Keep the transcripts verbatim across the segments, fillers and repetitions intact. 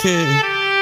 Hmm.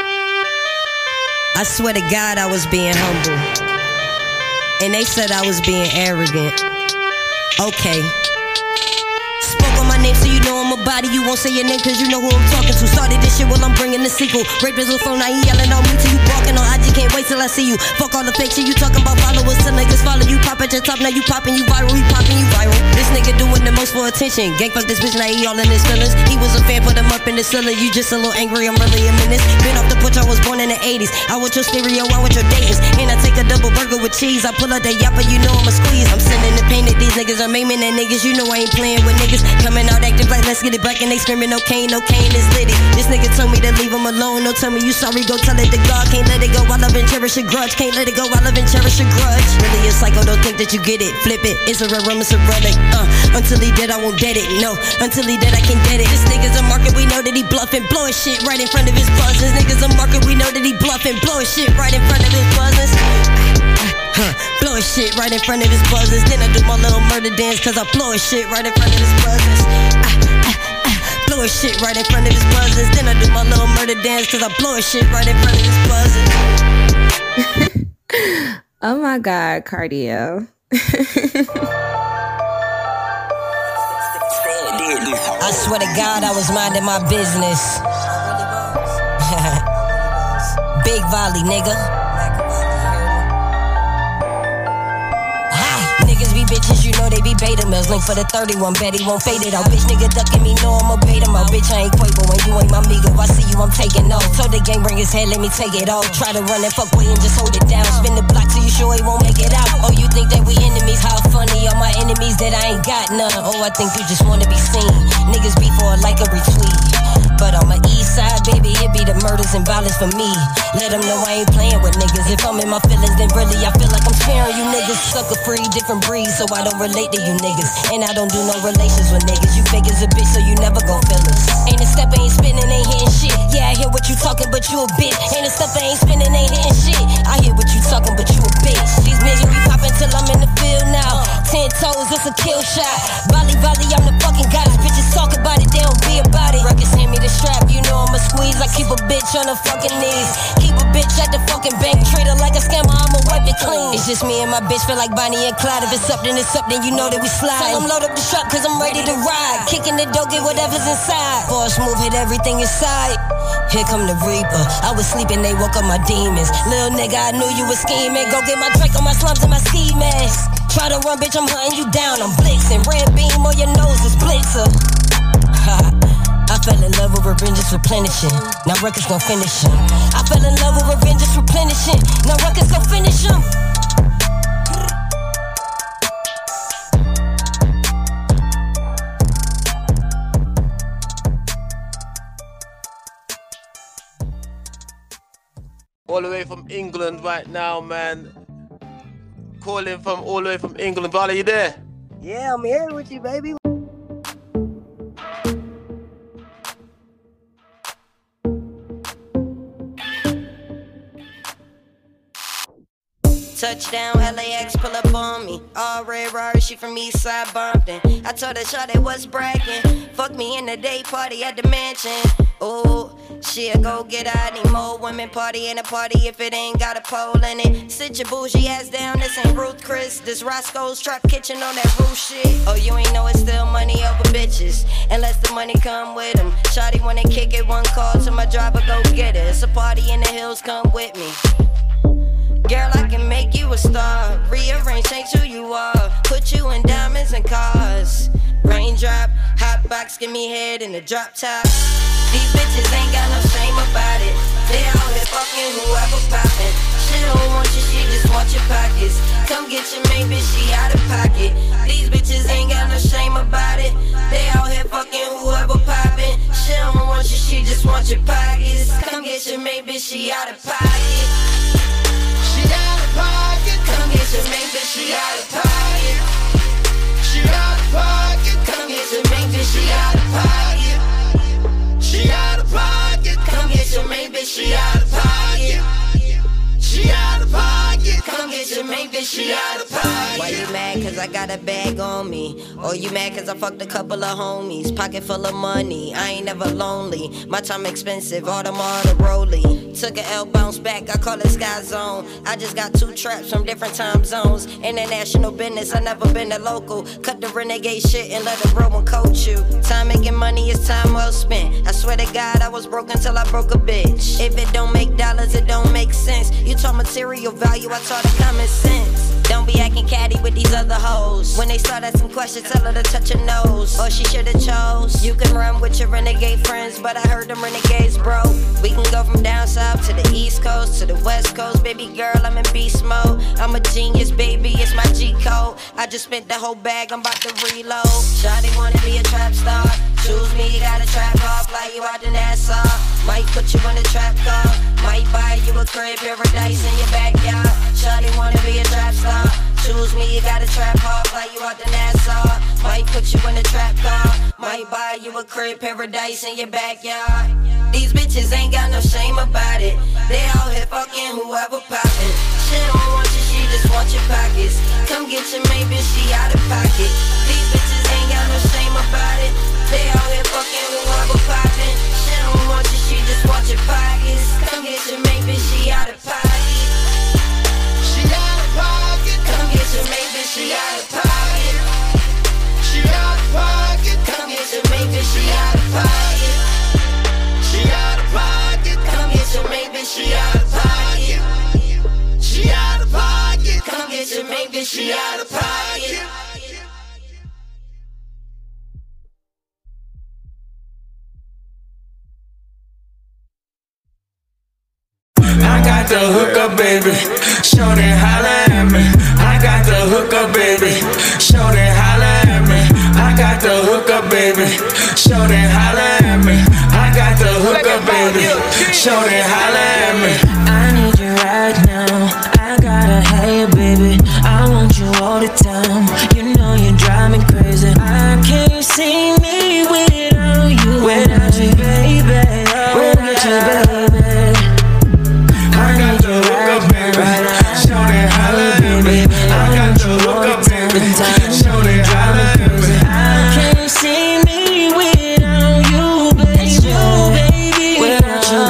I swear to God I was being humble, and they said I was being arrogant. Okay. Spoke on my name so you know I'm a body. You won't say your name cause you know who I'm talking to. Started this shit while I'm bringing the sequel. Rapist with phone, now he yelling on me till you barking on I G. Can't wait till I see you. Fuck all the fake shit you talking about followers. Till niggas follow you. Pop at your top, now you popping, you viral. He popping, you viral. This nigga doing the most for attention. Gang fuck this bitch, now he all in his feelings. He was a fan, put him up in the ceiling. You just a little angry, I'm really a menace. Been off the porch, I was born in the eighties. I want your stereo, I want your datings. And I take a double burger with cheese. I pull out that yapper, you know I'ma squeeze. I'm sending the pain that these niggas are maiming that niggas. You know I ain't playing with niggas. Coming out active like let's get it back, and they screaming no cane, no cane is litty. This nigga told me to leave him alone. No, tell me you sorry, go tell it to God. Can't let it go, I love and cherish a grudge. Can't let it go, I love and cherish a grudge. Really a psycho, don't think that you get it. Flip it, it's a rare rum, it's a relic. Uh, until he dead, I won't dead it. No, until he dead, I can't dead it. This nigga's a market, we know that he bluffing. Blow his shit right in front of his buzzers. Niggas a market, we know that he bluffing. Blow his shit right in front of his buzzers. Huh, blow his shit right in front of his buzzers. Then I do my little murder dance cause I blow his shit right in front of his buzzers. Ah, ah, ah, blow his shit right in front of his buzzers. Then I do my little murder dance cause I blow his shit right in front of his buzzers. Oh my God, cardio. I swear to God I was minding my business. Big volley, nigga. Niggas be bitches, you know they be beta males. Link for the thirty-one, bet he won't fade it out. Bitch nigga ducking me, know I'ma bait him out. Bitch I ain't Quavo when you ain't my amigo. I see you, I'm taking off. Told the gang bring his head, let me take it off. Try to run and fuck with him, just hold it down. Spin the block till you sure he won't make it out. Oh, you think that we enemies? How funny, all my enemies that I ain't got none. Oh, I think you just wanna be seen. Niggas be for a like a retweet. But on my east side, baby, it be the murders and violence for me. Let them know I ain't playing with niggas. If I'm in my feelings, then really I feel like I'm sparing you niggas. Sucker free, different breeds, so I don't relate to you niggas. And I don't do no relations with niggas. You fake as a bitch, so you never gon' feel us. Ain't a step, ain't spinning, ain't hitting shit. Yeah, I hear what you talking, but you a bitch. Ain't a step, ain't spinning, ain't hitting shit. I hear what you talking, but you a bitch. These niggas be popping till I'm in the field now. Ten toes, it's a kill shot. Volley, volley, I'm the fucking goddess. Bitches talk about it, they don't be about it. Records hand me the strap, you know I'ma squeeze. I keep a bitch on her fucking knees. Keep a bitch at the fucking bank, treat her like a scammer, I'ma wipe it clean. It's just me and my bitch, feel like Bonnie and Clyde. If it's up, then it's up, then you know that we slide. Tell them load up the truck, cause I'm ready to ride. Kicking the dough, get whatever's inside. Force move, hit everything inside. Here come the Reaper. I was sleeping, they woke up my demons. Lil' nigga, I knew you was scheming. Go get my Drake on my slums and my ski mask. Try to run, bitch, I'm hunting you down. I'm blitzing. Red beam on your nose is blitzer. I fell in love with revenge is replenishing. Now records gon' finish him. I fell in love with revenge is replenishing. Now records gon' finish him. All the way from England right now, man. Calling from all the way from England. Val, are you there? Yeah, I'm here with you, baby. Touchdown, L A X, pull up on me. All red Rari, she from Eastside Bumpton. I told her shawty was bragging. Fuck me in the day party at the mansion. Ooh, she'll go get out. Need more women party in a party if it ain't got a pole in it. Sit your bougie ass down, this ain't Ruth Chris. This Roscoe's Trap Kitchen on that roof shit. Oh, you ain't know it's still money over bitches, unless the money come with them. Shawty wanna kick it, one call to my driver, go get it. It's a party in the hills, come with me. Girl, I can make you a star. Rearrange, change who you are. Put you in diamonds and cars. Raindrop, hot box, give me head in the drop top. These bitches ain't got no shame about it. They out here fucking whoever poppin'. She don't want you, she just want your pockets. Come get your main bitch, she out of pocket. These bitches ain't got no shame about it. They out here fucking whoever poppin'. She don't want you, she just want your pockets. Come get your main bitch, she out of pocket. She out of pocket. Come get your main bitch, she out of pocket. She out of pocket. Come get your main bitch, she out of pocket. She out of pocket. Come get your main bitch, she out of pocket. She out of pocket. Come get your maybe she out of pocket. Why you mad cause I got a bag on me? Or you mad cause I fucked a couple of homies? Pocket full of money, I ain't never lonely. My time expensive, Audemars the Rollie. Took an L, bounce back, I call it Sky Zone. I just got two traps from different time zones. International business, I never been a local. Cut the renegade shit and let the real one coach you. Time making money is time well spent. I swear to God, I was broke until I broke a bitch. If it don't make dollars, it don't make sense. You taught material value, I taught her common sense. Don't be acting catty with these other hoes. When they start asking questions, tell her to touch her nose. Or she should've chose. You can run with your renegade friends, but I heard them renegades, bro. We can go from down south to the east coast, to the west coast. Baby girl, I'm in beast mode. I'm a genius, baby, it's my G code. I just spent the whole bag, I'm about to reload. Shawty wanna be a trap star. Choose me, got a trap car, fly you out to Nassau. Might put you in a trap car. Might buy you a crib, paradise in your backyard. Shawty wanna be a trap star. Choose me, you got a trap car, fly you out to Nassau. Might put you in a trap car. Might buy you a crib, paradise in your backyard. These bitches ain't got no shame about it. They out here fucking whoever poppin'. She don't want you, she just want your pockets. Come get your mate, bitch, she out of pocket. These bitches ain't got no shame about it. They out here fucking whoever poppin'. She don't want you, she just want your pockets. Come get your mate, bitch, she out of pocket. She out of pocket. Come get your mate, bitch, she out of pocket. She out of pocket. Come get your mate, bitch, she out of pocket. She out of pocket. Come get your mate, bitch, she out of pocket. She out of pocket. Come get your mate, bitch, she out of pocket. I got the hookup, baby. Shorty holla at me. I got the hookup, baby. Shorty holla at me. I got the hookup, baby. Shorty holla at me. I got the hookup, baby. Shorty holla at me. I need you right now. I gotta have you, baby. I want you all the time. You know you drive me crazy. I can't see me without you. Without you, baby. Without you, baby. I got the hookup, baby. Shorty holla at me. I got the hookup, baby. Shorty holla at me. I can't see me without you, baby. Without you,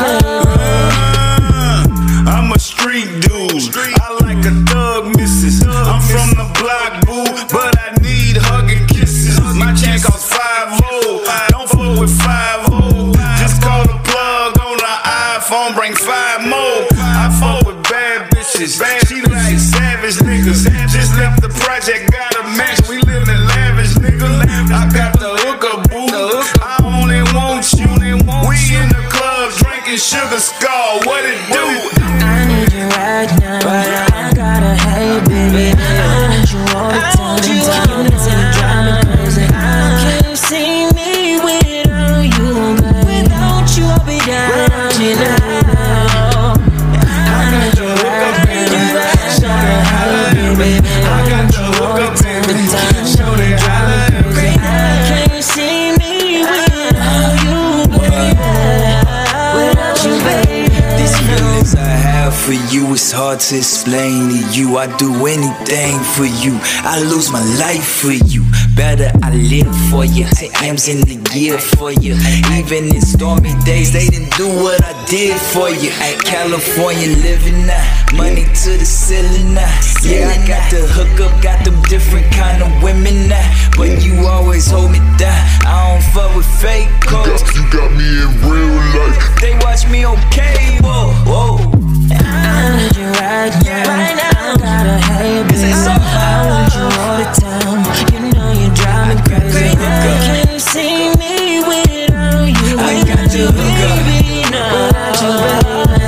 baby. I'm a street dude. I like a thug missus. I'm from the block, boo, but I need hugging kisses. My check costs five oh. Don't fuck with five oh. Just call the plug on the iPhone, bring five more. I fuck with bad bitches. She like savage niggas. Just left the project, got a mansion. We live in lavish, nigga. I got the hookup, boo. I only want you. We in the club drinking sugar skull. What it do? I need you right now. I gotta have you, baby. I want you all the time. You know you drive me crazy. I can't see me without you, baby. Without you, I'll be down. You know. I need you right now. Shorty holla at me. I got the hookup, baby. Shorty holla at me. I can't see me without you, baby. Without you, baby. These feelings I have for you, it's hard to explain to you. I do anything for you. I lose my life for you. Better I live for you. Ten M's in the gear for you. Even in stormy days, they didn't do what I did for you. At California living now, money to the ceiling now. Yeah, I got the hookup, got them different kind of women now. But you always hold me down. I don't fuck with fake codes. You got me in real life. They watch me on cable. Whoa. I need you right now. Right now. I gotta have you, baby. I want you all the time. You know you drive me crazy. I can't see me without you. I got the hookup, baby. No, without you, baby.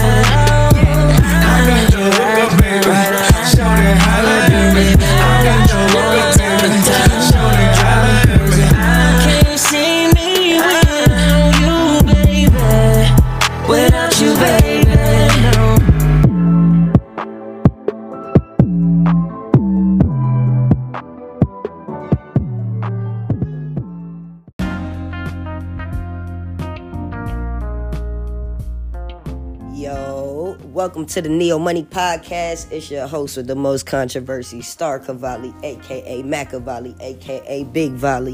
I got the hookup, baby. Shorty holla at me. I got the hookup, baby. Shorty holla at me. I can't see me without you, baby. Without you, baby. No. Yo. yo. Welcome to the Neo Money Podcast. It's your host with the most controversy, Star Cavalli, a k a. Machiavelli, a k a. Big Volley.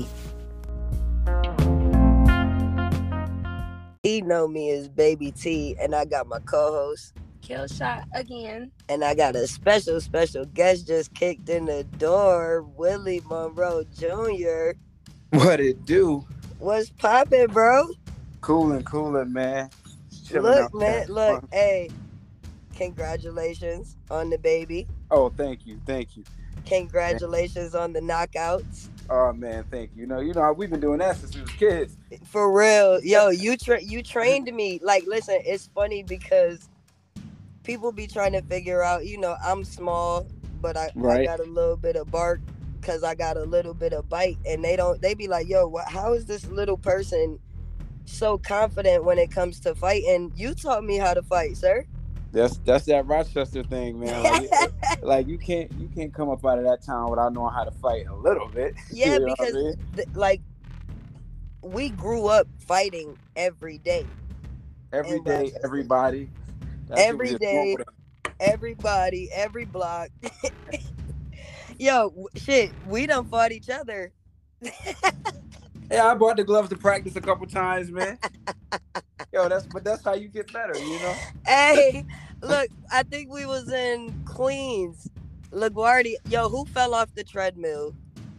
He know me as Baby T, and I got my co-host, Kill shot again. and I got a special, special guest just kicked in the door, Willie Monroe Junior What it do? What's poppin', bro? Coolin', coolin', man. Chillin' Look, out man, there. look, hey, congratulations on the baby. Oh, thank you, thank you. Congratulations on the knockouts. Oh man, thank you. You know, you know, we've been doing that since we was kids. For real. Yo, you tra- you trained me. Like, listen, it's funny because people be trying to figure out, you know, I'm small, but I, Right. I got a little bit of bark because I got a little bit of bite. And they don't, they be like, yo, what, how is this little person so confident when it comes to fighting? You taught me how to fight, sir. That's that's that Rochester thing, man. Like, like you can't you can't come up out of that town without knowing how to fight a little bit. Yeah, You know what I because mean? th- like we grew up fighting every day. every in day, Rochester. everybody. That's Every what we day. just want Everybody, every block. Yo, w- shit, we done fought each other. with it. Yeah, I brought the gloves to practice a couple times, man. Yo, that's but that's how you get better, you know. Hey, look, I think we was in Queens. LaGuardia. Yo, who fell off the treadmill?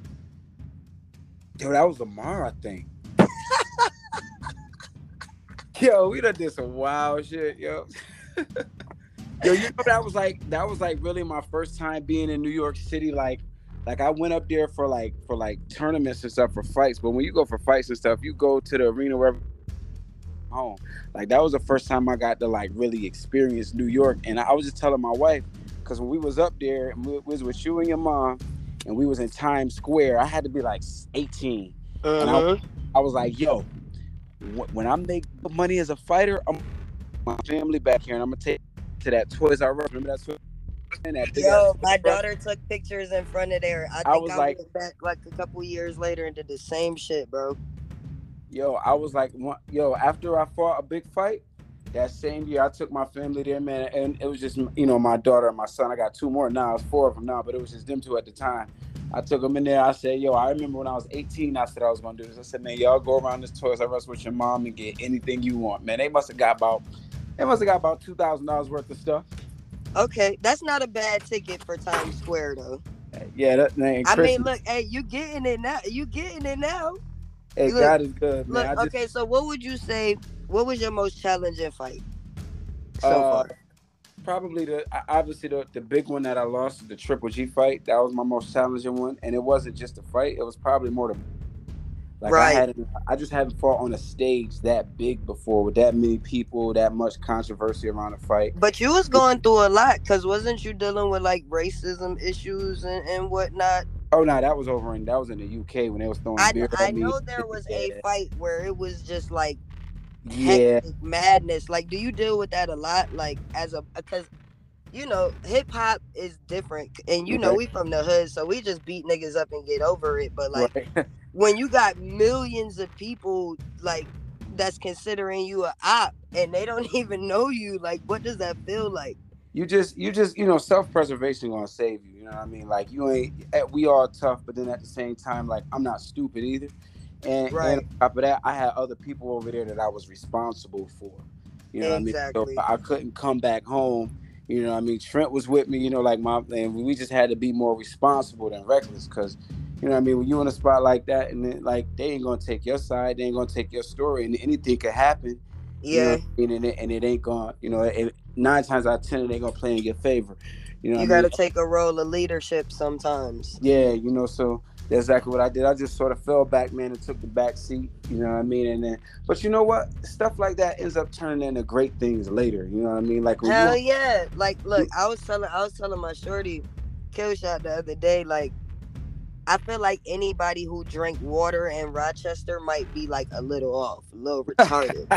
Yo, that was Lamar, I think. Yo, we done did some wild shit, yo. Yo, you know that was like that was like really my first time being in New York City. Like, like I went up there for like for like tournaments and stuff for fights. But when you go for fights and stuff, you go to the arena wherever home. Like that was the first time I got to like really experience New York. And I was just telling my wife, because when we was up there, and we was with you and your mom, and we was in Times Square, I had to be like eighteen. And I, I was like, yo, wh- when I make money as a fighter, I'm my family back here, and I'm gonna take to that Toys R Us. Remember that Toys R Us? That big Yo, ass my Toys R Us? daughter took pictures in front of there. I I think was I, like- went back like a couple years later and did the same shit, bro. Yo, I was like, one- yo, after I fought a big fight, that same year I took my family there, man, and it was just, you know, my daughter and my son. I got two more now. It's four of them now, but it was just them two at the time. I took them in there. I said, yo, I remember when I was eighteen, I said I was going to do this. I said, man, y'all go around this Toys R Us with your mom and get anything you want. Man, they must have got about, they must have got about two thousand dollars worth of stuff. Okay, that's not a bad ticket for Times Square, though. Yeah, that man. I mean, look, hey, you getting it now. You getting it now. hey, look, God is good, man. Look, I just, okay, so what would you say, what was your most challenging fight so uh, far? Probably the obviously the, the big one that I lost, the Triple G fight. That was my most challenging one, and it wasn't just a fight. It was probably more the like Right. I hadn't, I just haven't fought on a stage that big before with that many people, that much controversy around a fight. But you was going through a lot, because wasn't you dealing with, like, racism issues and, and whatnot? Oh no, that was over in that was in the U K when they was throwing I, beer I at me. know there was a Yeah. fight where it was just, like, Yeah, hectic madness. Like, do you deal with that a lot? Like, as a, because, you know, hip hop is different. And, you know, Right. we from the hood, so we just beat niggas up and get over it. But, like, right. when you got millions of people, like, that's considering you a op and they don't even know you, like, what does that feel like? You just, you just, you know, self-preservation gonna save you. You know what I mean? Like you ain't, eh, we all tough, but then at the same time, like I'm not stupid either. And, Right. and on top of that, I had other people over there that I was responsible for. You know Exactly. what I mean? So I couldn't come back home. You know what I mean? Trent was with me. You know, like my, and we just had to be more responsible than reckless, because, you know what I mean? When you in a spot like that, and then like they ain't gonna take your side, they ain't gonna take your story, and anything could happen. You know Yeah. what I mean? And it, and it ain't gonna, you know, it, nine times out of ten, it ain't gonna play in your favor. You know, You what I got to mean? take a role of leadership sometimes. Yeah, you know, so that's exactly what I did. I just sort of fell back, man, and took the back seat. You know what I mean? And then, but you know what? Stuff like that ends up turning into great things later. You know what I mean? Like, when Hell you, yeah! Like, look, I was telling, I was telling my shorty, Kill Shot, the other day. Like, I feel like anybody who drank water in Rochester might be like a little off, a little retarded.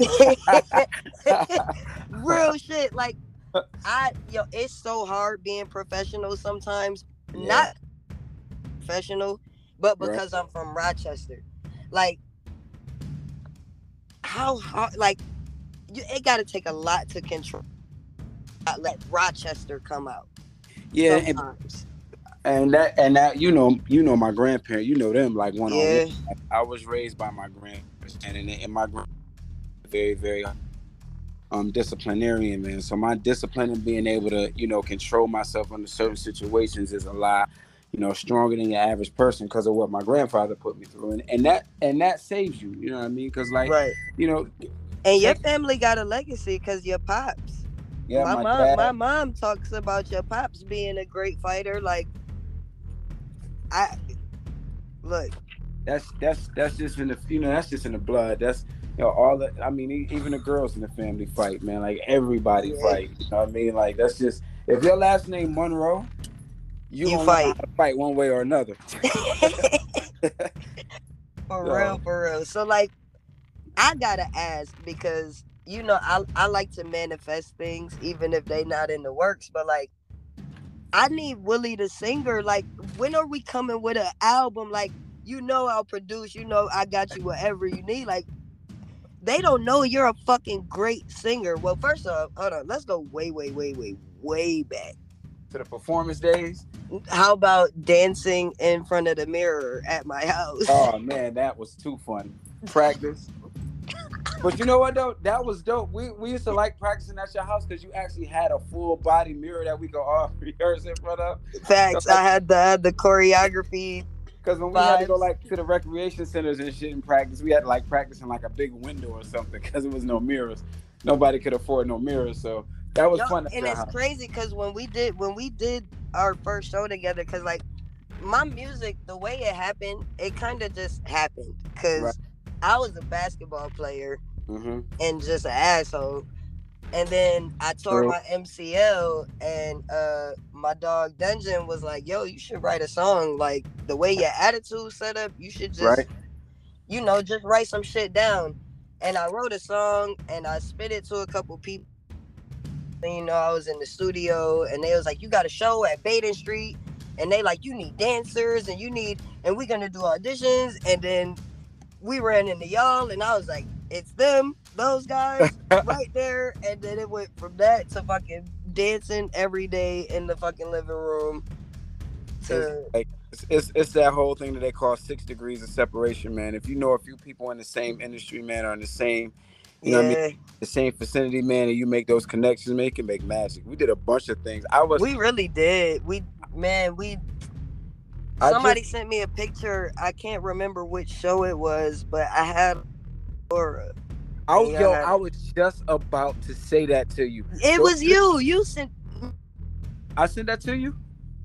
Like, real shit. Like, I, yo, it's so hard being professional sometimes. Yeah. Not professional, but Right. because I'm from Rochester. Like, how hard? Like, you, it got to take a lot to control I let Rochester come out. Yeah, and, sometimes. and that and that you know you know my grandparents, you know them like one Yeah. on one. I was raised by my grandparents, and and my grand very very um disciplinarian, man. So my discipline and being able to you know control myself under certain situations is a lot you know stronger than your average person because of what my grandfather put me through, and and that and that saves you. You know what I mean? Because like Right. you know, And your take- family got a legacy because your pops. yeah, my, my mom, dad. my mom talks about your pops being a great fighter. Like, I look, That's that's that's just in the you know that's just in the blood. That's you know all the I mean e- even the girls in the family fight, man. Like everybody Yeah. fight. You know what I mean? Like that's just if your last name Monroe, you, You gonna learn fight. how to fight one way or another. for So- real, for real. So like, I gotta ask because you know I I like to manifest things even if they not in the works. But like, I need Willie the singer. Like, when are we coming with an album? Like, you know I'll produce. You know I got you whatever you need. Like, they don't know you're a fucking great singer. Well, first off, hold on. Let's go way, way, way, way, way back. To the performance days. How about dancing in front of the mirror at my house? Oh man, that was too funny. Practice. But you know what though? That was dope. We we used to like practicing at your house because you actually had a full body mirror that we could all rehearse in front of. Facts. I had the I had the choreography. Because when we had to go Vibes. like to the recreation centers and shit and practice, we had to like practice in like a big window or something because there was no mirrors. Nobody could afford no mirrors, so that was Yo, fun. at and your it's house. crazy because when we did when we did our first show together, because like my music, the way it happened, it kind of just happened because Right. I was a basketball player Mhm. and just an asshole. And then I tore True. my M C L, and uh, my dog Dungeon was like, "Yo, you should write a song. Like the way your attitude set up, you should just, Right. you know, just write some shit down." And I wrote a song, and I spit it to a couple people. And, you know, I was in the studio, and they was like, "You got a show at Baden Street," and they like, "You need dancers, and you need, and we're gonna do auditions." And then we ran into y'all, and I was like, "It's them, those guys." Right there, and then it went from that to fucking dancing every day in the fucking living room. To It's, like, it's, it's it's that whole thing that they call six degrees of separation, man. If you know a few people in the same industry, man, or in the same, you know yeah, what I mean, the same vicinity, man, and you make those connections, man, it can make magic. We did a bunch of things. I was we really did. We man, we. I Somebody just- sent me a picture. I can't remember which show it was, but I had Laura. I was, Yeah, yo, I- I was just about to say that to you. It So- was you. You sent I sent that to you?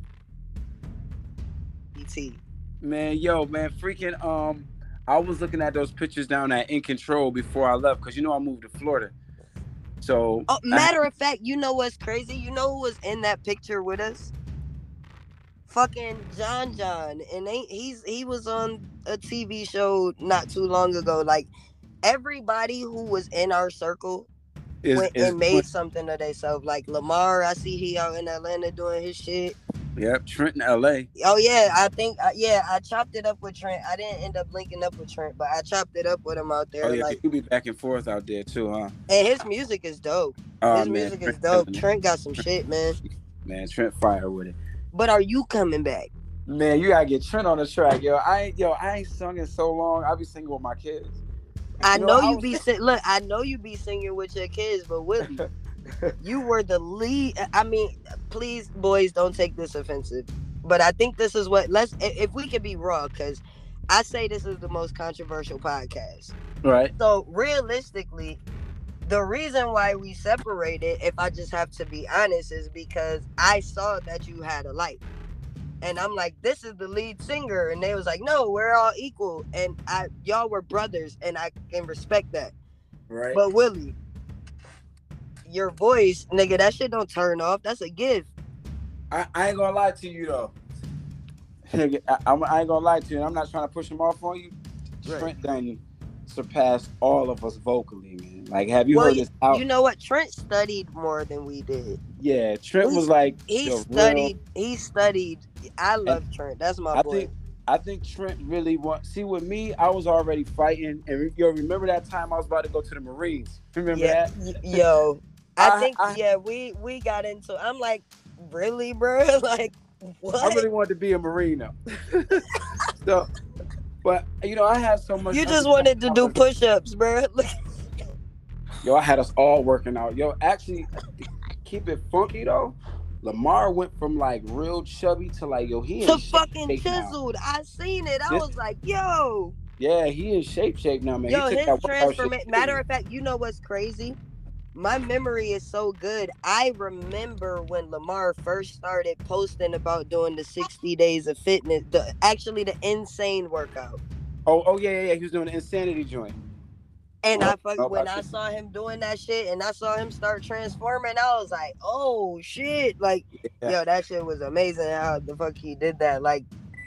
E T. Man, yo, man, freaking um I was looking at those pictures down at In Control before I left because you know I moved to Florida. So Oh, I- matter of fact, you know what's crazy? You know who was in that picture with us? Fucking John John, and they, he's he was on a T V show not too long ago. Like everybody who was in our circle is, went is and made something of themselves. Like Lamar, I see he out in Atlanta doing his shit. Yep, Trenton, L A. Oh yeah, I think uh, yeah, I chopped it up with Trent. I didn't end up linking up with Trent, but I chopped it up with him out there. Oh yeah, like, you be back and forth out there too, huh? and his music is dope. Oh his man, music is Trent dope. killing it. Trent got some shit, man. Man, Trent fire with it. But are you coming back? Man, you gotta get Trent on the track, yo. I ain't yo, I ain't sung in so long. I be singing with my kids. I You know, know, I you was- be sing- look. I know you be singing with your kids, but Willie, you were the lead. I mean, please, boys, don't take this offensive, but I think this is what let's. i- If we can be raw, because I say this is the most controversial podcast. Right. So realistically, the reason why we separated, if I just have to be honest, is because I saw that you had a light. And I'm like, this is the lead singer. And they was like, no, we're all equal. And I y'all were brothers, and I can respect that. Right. But Willie, your voice, nigga, that shit don't turn off. That's a gift. I, I ain't gonna lie to you though. I, I'm- I ain't gonna lie to you. I'm not trying to push him off on you. Right. Trent Daniel surpassed all of us vocally, man. Like, have you Well, heard this out? You know what? Trent studied more than we did. Yeah, Trent He- was like He the studied. real. He studied. I love Trent. That's my I boy. think I think Trent really want. See, with me, I was already fighting, and yo, remember that time I was about to go to the Marines? Remember Yeah, that? y- yo, I, I, think I, yeah, we we got into. I'm like, really, bro? Like, what? I really wanted to be a Marine though. So, but you know, I had so much. You just wanted to do push-ups, bro. Look. Yo, I had us all working out. Yo, actually, to keep it funky though, Lamar went from like real chubby to like, yo, he in To shape fucking shape now. chiseled. I seen it. I This- was like, yo. Yeah, he in shape shape now, man. Yo, he his took that workout shit transformation. Matter of fact, you know what's crazy? My memory is so good. I remember when Lamar first started posting about doing the sixty days of fitness, the actually the insane workout. Oh, oh yeah, yeah, yeah. He was doing the insanity joint. And Oh, I fuck, oh, when I I see. saw him doing that shit and I saw him start transforming, I was like, oh shit. Like, Yeah. yo, that shit was amazing how the fuck he did that. Like,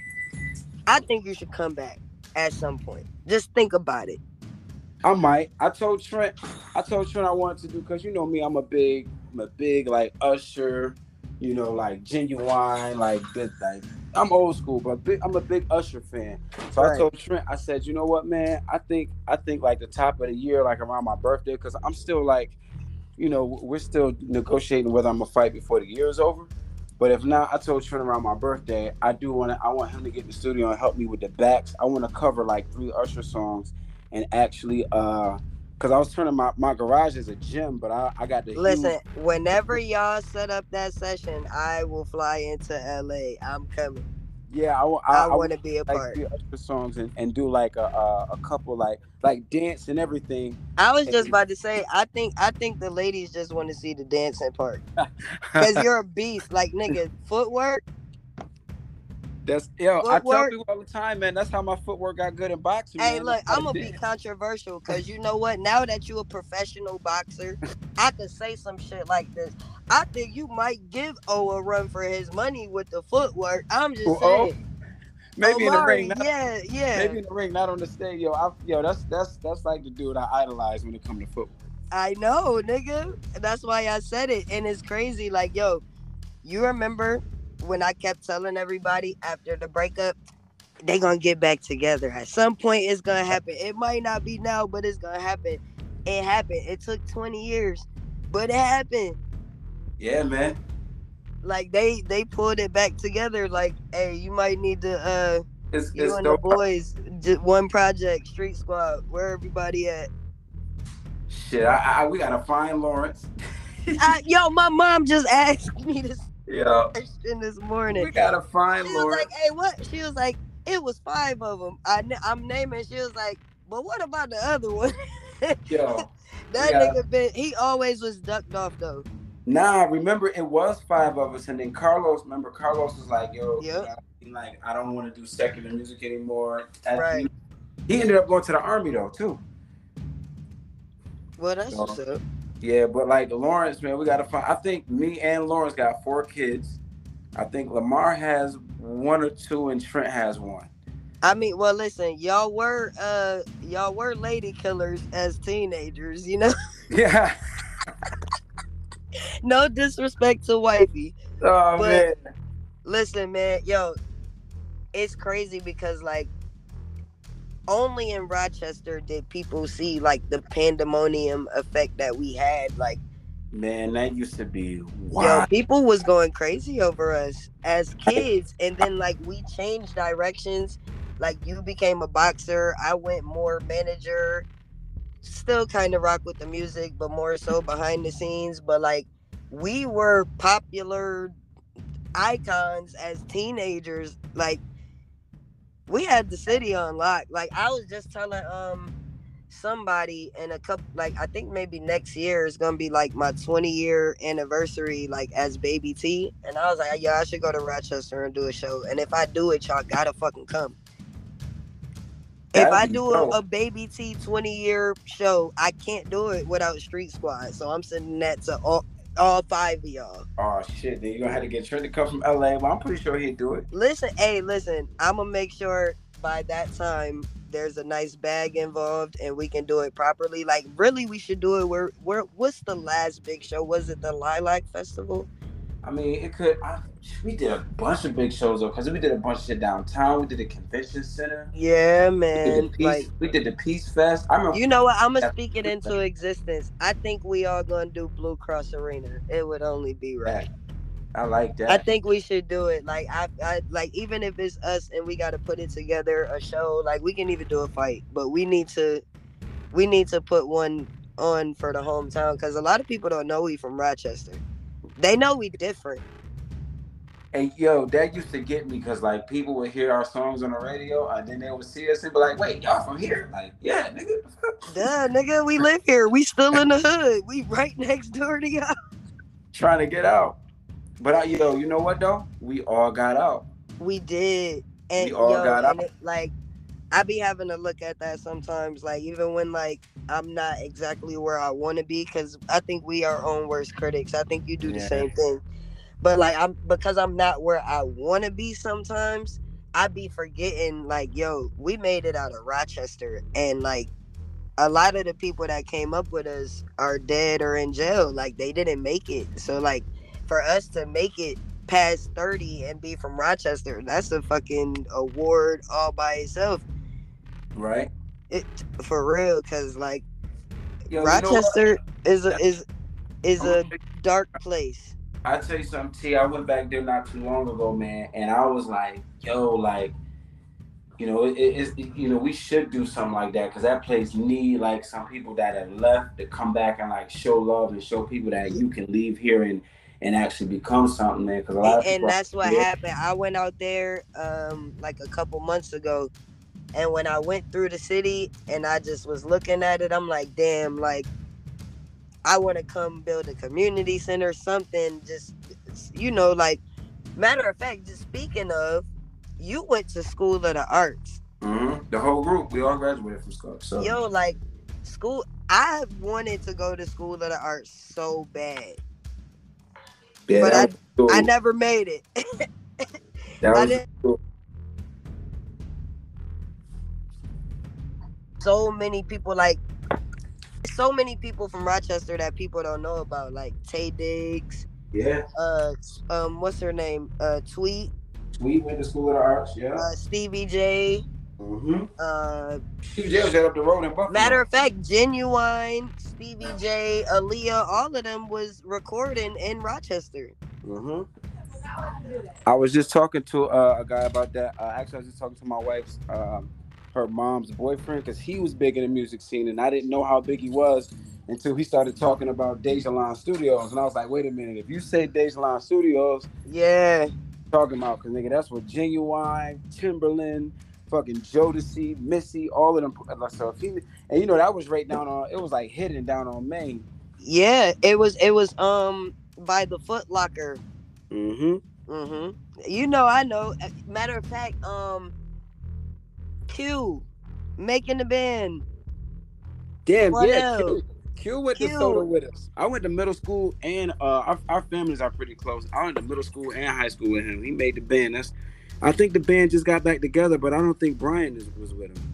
I think you should come back at some point. Just think about it. I might. I told Trent. I told Trent I wanted to do because you know me. I'm a big, I'm a big like Usher. You know, like Genuine, like bit like. I'm old school, but big, I'm a big Usher fan. So Right. I told Trent. I said, you know what, man? I think I think like the top of the year, like around my birthday, because I'm still like, you know, we're still negotiating whether I'm gonna fight before the year is over. But if not, I told Trent around my birthday, I do want to. I want him to get in the studio and help me with the backs. I want to cover like three Usher songs. And actually, uh, cause I was turning my, my garage as a gym, but I, I got the Listen, huge, whenever y'all set up that session, I will fly into L A. I'm coming. yeah, I, wa- I, I, I want to be a like part. three Usher songs and, and do like a, a a couple like like dance and everything. I was just about to say, I think I think the ladies just want to see the dancing part. Cause you're a beast, like nigga, footwork. That's yo, I tell Footwork. people all the time, man. That's how my footwork got good in boxing. Hey, man. look, That's how I'm gonna it be did. controversial because you know what? Now that you're a professional boxer, I could say some shit like this. I think you might give O a run for his money with the footwork. I'm just Who, O? saying. Maybe in the Omari, ring, not, yeah, yeah. maybe in the ring, not on the stage. Yo, I, yo, that's that's that's like the dude I idolize when it comes to footwork. I know, nigga. That's why I said it. And it's crazy. Like, yo, you remember when I kept telling everybody after the breakup, they gonna get back together. At some point, it's gonna happen. It might not be now, but it's gonna happen. It happened. It took twenty years, but it happened. Yeah, man. Like, they they pulled it back together. Like, hey, you might need to, uh, It's you it's and the dope. boys, just one project, Street Squad, where everybody at? Shit, I, I we gotta find Lawrence. I, yo, my mom just asked me this Yeah, question this morning. we gotta find She was Lawrence. like, hey, what? She was like, it was five of them. I, I'm naming. She was like, but what about the other one? Yo, That Yeah. nigga been, he always was ducked off though. nah, remember it was five of us, and then Carlos. Remember, Carlos was like, "Yo, Yep. you know, like I don't want to do secular music anymore." And Right. He, he ended up going to the army though too. Well, that's So, what's up. yeah, but like Lawrence, man, we gotta find. I think me and Lawrence got four kids. I think Lamar has one or two, and Trent has one. I mean, well, listen, y'all were, uh, y'all were lady killers as teenagers, you know. Yeah. No disrespect to wifey. Oh But- man. Listen, man, yo, it's crazy because like only in Rochester did people see like the pandemonium effect that we had. Like, Man, that used to be yo, wild. people was going crazy over us as kids, and then like we changed directions. Like, you became a boxer, I went more manager. Still kind of rock with the music, but more so behind the scenes. But like, we were popular icons as teenagers. Like, we had the city on lock. Like, I was just telling um somebody in a couple, like I think maybe next year is gonna be like my twenty year anniversary, like as Baby T, and I was like, yeah, I should go to Rochester and do a show. And if I do it, y'all gotta fucking come. If That'd I be do dope. a, a Baby T twenty year show, I can't do it without Street Squad. So I'm sending that to all, all five of y'all. Oh shit, then you're gonna have to get Trent to come from L A. Well, I'm pretty sure he'd do it. Listen, hey, listen, I'm gonna make sure by that time there's a nice bag involved and we can do it properly. Like, really, we should do it. Where, where, what's the last big show? Was it the Lilac Festival? I mean, it could. I, we did a bunch of big shows though, because we did a bunch of shit downtown. We did a convention center. Yeah, We did man. the peace. Like, We did the Peace Fest. I remember. you know what? I'm gonna speak it into existence. I think we are gonna do Blue Cross Arena. It would only be right. I like that. I think we should do it. Like I, I like even if it's us and we got to put it together a show. Like we can even do a fight, but we need to, we need to put one on for the hometown because a lot of people don't know we from Rochester. They know we different. And yo, that used to get me because like people would hear our songs on the radio and then they would see us and be like, "Wait, y'all from here?" Like, yeah, nigga. Duh, nigga, we live here. We still in the hood. We right next door to y'all. Trying to get out. But I, yo, you know what though? We all got out. We did, and We all yo, got and out. it, like I be having to look at that sometimes. Like even when like I'm not exactly where I want to be, because I think we are our own worst critics. I think you do the Yeah. same thing. But like I'm because I'm not where I want to be. Sometimes I be forgetting like, yo, we made it out of Rochester, and like a lot of the people that came up with us are dead or in jail. Like they didn't make it. So like. For us to make it past thirty and be from Rochester, that's a fucking award all by itself. Right? It for real, cause like Yo, you know what? Rochester is a is is a dark place. I tell you something, T. I went back there not too long ago, man, and I was like, yo, like, you know, it, it's you know, we should do something like that because that place need like some people that have left to come back and like show love and show people that you can leave here and. and actually become something, man. Because a lot of And people that's what yeah. happened. I went out there um like a couple months ago, and when I went through the city and I just was looking at it, I'm like, damn, like I want to come build a community center, something. Just you know, like matter of fact, just speaking of, you went to School of the Arts. Mm-hmm. The whole group, we all graduated from school. So Yo, like school. I wanted to go to School of the Arts so bad. yeah, but that I, was cool. I never made it. That I was didn't- cool. So many people, like, so many people from Rochester that people don't know about, like Tay Diggs, Yeah. uh, um, what's her name, uh, Tweet, We went to School of the Arts, yeah. uh, Stevie J, Mm-hmm. uh, Steve J was right up the road in Buffalo. matter of fact, Genuine, Stevie J, Aaliyah, all of them was recording in Rochester. Mm-hmm. I was just talking to uh, a guy about that. Uh, actually, I was just talking to my wife's, um, her mom's boyfriend, because he was big in the music scene, and I didn't know how big he was until he started talking about Dejalon Studios, and I was like, wait a minute, if you say Dejalon Studios, Yeah, talking about, because nigga, that's what Genuine, Timberland, fucking Jodeci, Missy, all of them. So if he, and you know that was right down on, it was like hidden down on Main. yeah, it was, it was, um, by the Foot Locker. Mm-hmm. Mm-hmm. You know, I know. Matter of fact, um, Q, making the band. Damn, What yeah. else? Q, Q went to Q. Soda with us. I went to middle school, and uh, our, our families are pretty close. I went to middle school and high school with him. He made the band. That's, I think the band just got back together, but I don't think Brian is, was with him.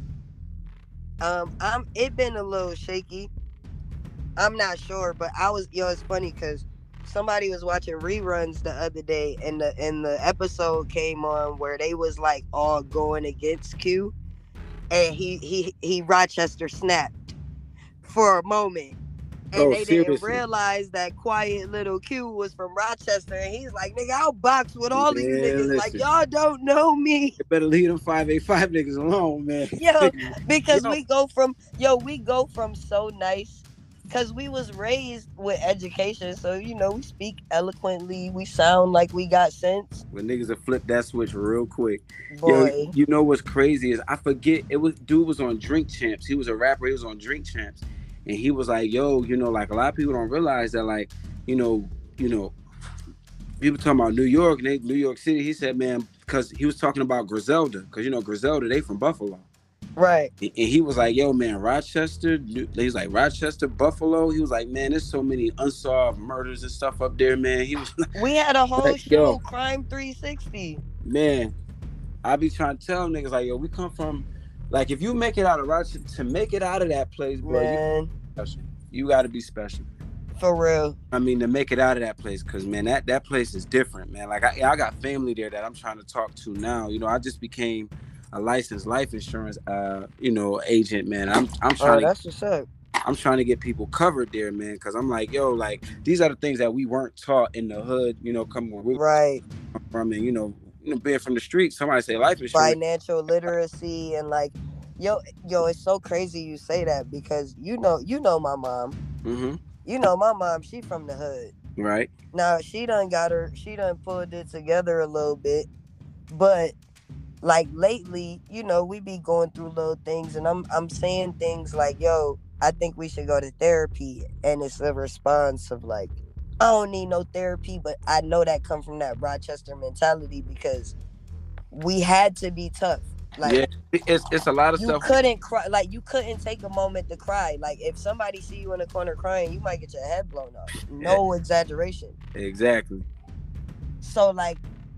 Um, I'm. It been a little shaky. I'm not sure, but I was. Yo, it's funny because somebody was watching reruns the other day, and the and the episode came on where they was like all going against Q, and he he he Rochester snapped for a moment. And Oh, they seriously? didn't realize that quiet little Q was from Rochester, and he's like, "Nigga, I'll box with all these Yeah, niggas. Like listen. y'all don't know me." You better leave them five eight five niggas alone, man. Yo, because Yo. we go from yo, we go from so nice, because we was raised with education, so you know we speak eloquently, we sound like we got sense, When niggas will flip that switch real quick. boy. Yo, you know what's crazy is I forget it was dude was on Drink Champs. He was a rapper. He was on Drink Champs, and he was like, "Yo, you know, like a lot of people don't realize that, like, you know, you know, people talking about New York, and they, New York City." He said, "Man," because he was talking about Griselda, because you know Griselda, they from Buffalo, Right. and and he was like, "Yo, man, Rochester." New- He's like Rochester, Buffalo. He was like, "Man, there's so many unsolved murders and stuff up there, man." He was like, We had a whole Like, show, yo. Crime three sixty. man, I be trying to tell niggas like, yo, we come from, like, if you make it out of Rochester, to make it out of that place, bro, you Man, special. You got to be special. For real. I mean, to make it out of that place, because man, that that place is different, man. Like I, I got family there that I'm trying to talk to now. You know, I just became a licensed life insurance, uh, you know, agent, man. I'm I'm trying Oh, to. that's what's up. I'm trying to get people covered there, man, because I'm like, yo, like these are the things that we weren't taught in the hood, you know, coming where we Right. come from, and you know, you know, being from the streets. Somebody say life insurance, Financial literacy and like, yo, yo, it's so crazy you say that because you know, you know my mom. mm-hmm. You know my mom. She from the hood. Right? Now she done got her. She done pulled it together a little bit, but like lately, you know, we be going through little things, and I'm I'm saying things like, yo, I think we should go to therapy, and it's a response of like, I don't need no therapy, but I know that come from that Rochester mentality because we had to be tough. Like, yeah, it's it's a lot of you stuff. couldn't cry, like you couldn't take a moment to cry. Like if somebody see you in the corner crying, you might get your head blown off. No exaggeration. Exactly. So like,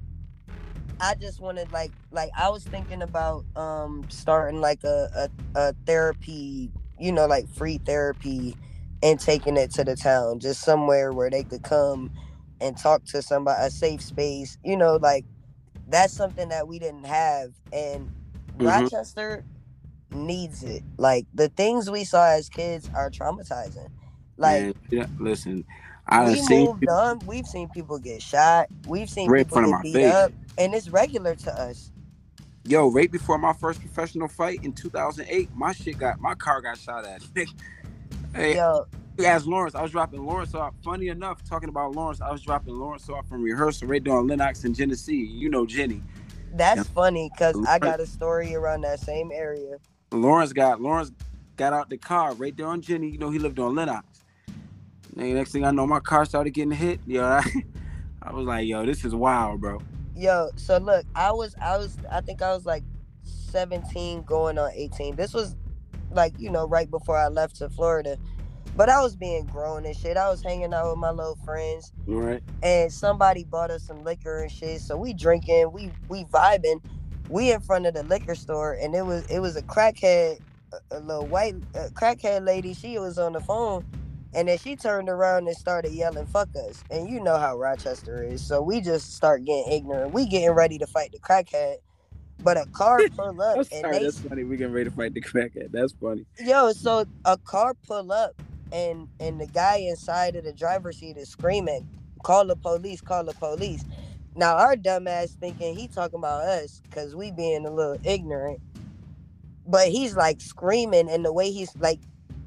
I just wanted like like I was thinking about um starting like a a, a therapy, you know, like free therapy, and taking it to the town, just somewhere where they could come and talk to somebody, a safe space, you know, like that's something that we didn't have, and Mhm. Rochester needs it. Like the things we saw as kids are traumatizing. Like Man, yeah, listen, I done we seen moved people on. We've seen people get shot. We've seen right in people front of get my beat face. up, and it's regular to us. Yo, right before my first professional fight in two thousand eight, my shit got my car got shot at. Hey, Yo, you asked Lawrence. I was dropping Lawrence off. Funny enough, talking about Lawrence, I was dropping Lawrence off from rehearsal right there on Lennox and Genesee. You know Jenny. that's Yeah. funny because I got a story around that same area. Lawrence got Lawrence got out the car right there on Jenny. You know he lived on Lennox. And next thing I know, my car started getting hit. Yo, I, I was like, yo, this is wild, bro. Yo, so look, I was, I was, I think I was like seventeen going on eighteen. This was like, you know, right before I left to Florida. But I was being grown and shit. I was hanging out with my little friends. Right. And somebody bought us some liquor and shit. So we drinking, we we vibing. We in front of the liquor store, and it was it was a crackhead, a, a little white uh, crackhead lady. She was on the phone, and then she turned around and started yelling, "Fuck us!" And you know how Rochester is, so we just start getting ignorant. We getting ready to fight the crackhead, but a car pull up, I'm and sorry, they that's funny. We getting ready to fight the crackhead. That's funny. yo, so a car pull up, and and the guy inside of the driver's seat is screaming, "Call the police! Call the police!" Now our dumbass thinking he talking about us because we being a little ignorant, but he's like screaming, and the way he's like,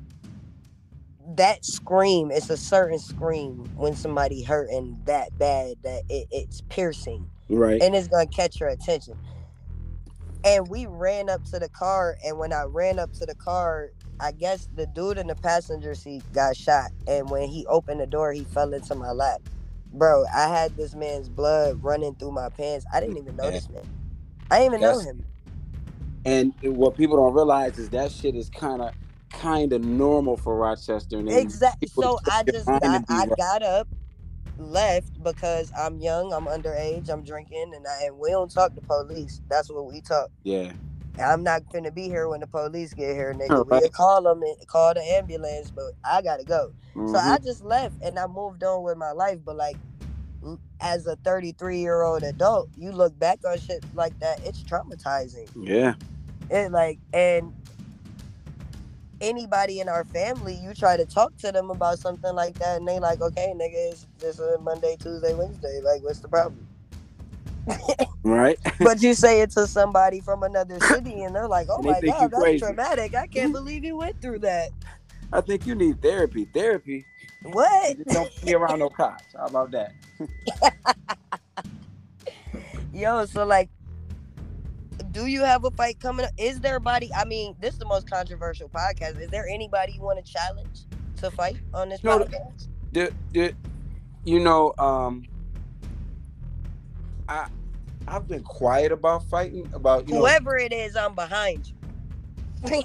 that scream, it's a certain scream when somebody hurting that bad that it, it's piercing, Right. and it's gonna catch your attention. And we ran up to the car, and when I ran up to the car, I guess the dude in the passenger seat got shot, and when he opened the door, he fell into my lap. Bro, I had this man's blood running through my pants. I didn't even know Yeah. this man. I didn't even know That's- him. And what people don't realize is that shit is kind of kind of normal for Rochester. And Exactly. people So I expect their just mind got, to be I right. got up, left because I'm young, I'm underage, I'm drinking, and I, and we don't talk to police. That's what we talk. Yeah. I'm not finna be here when the police get here, nigga. Right. We'll call them and call the ambulance, but I gotta go. Mhm. So I just left and I moved on with my life. But like, l- as a thirty-three year old adult, you look back on shit like that, it's traumatizing. Yeah. It like, and anybody in our family, you try to talk to them about something like that, and they like, okay, nigga, it's just a Monday, Tuesday, Wednesday. Like, what's the problem? Right. But you say it to somebody from another city, and they're like, "Oh And they my think god, you that's crazy." traumatic! I can't believe you went through that." I think you need therapy. Therapy. What? Just don't be around no cops. How about that? Yo, so like, do you have a fight coming up? Is there anybody? I mean, this is the most controversial podcast. Is there anybody you want to challenge to fight on this No, podcast? The, the, you know, um, I I've been quiet about fighting. About you know, Whoever it is, I'm behind you.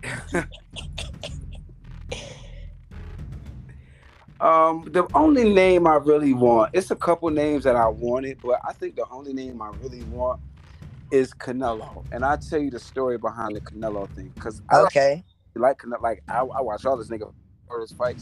Um, the only name I really want, it's a couple names that I wanted, but I think the only name I really want is Canelo. And I'll tell you the story behind the Canelo thing. Because I Okay. like, like Canelo, like I, I watch all this nigga for his fights.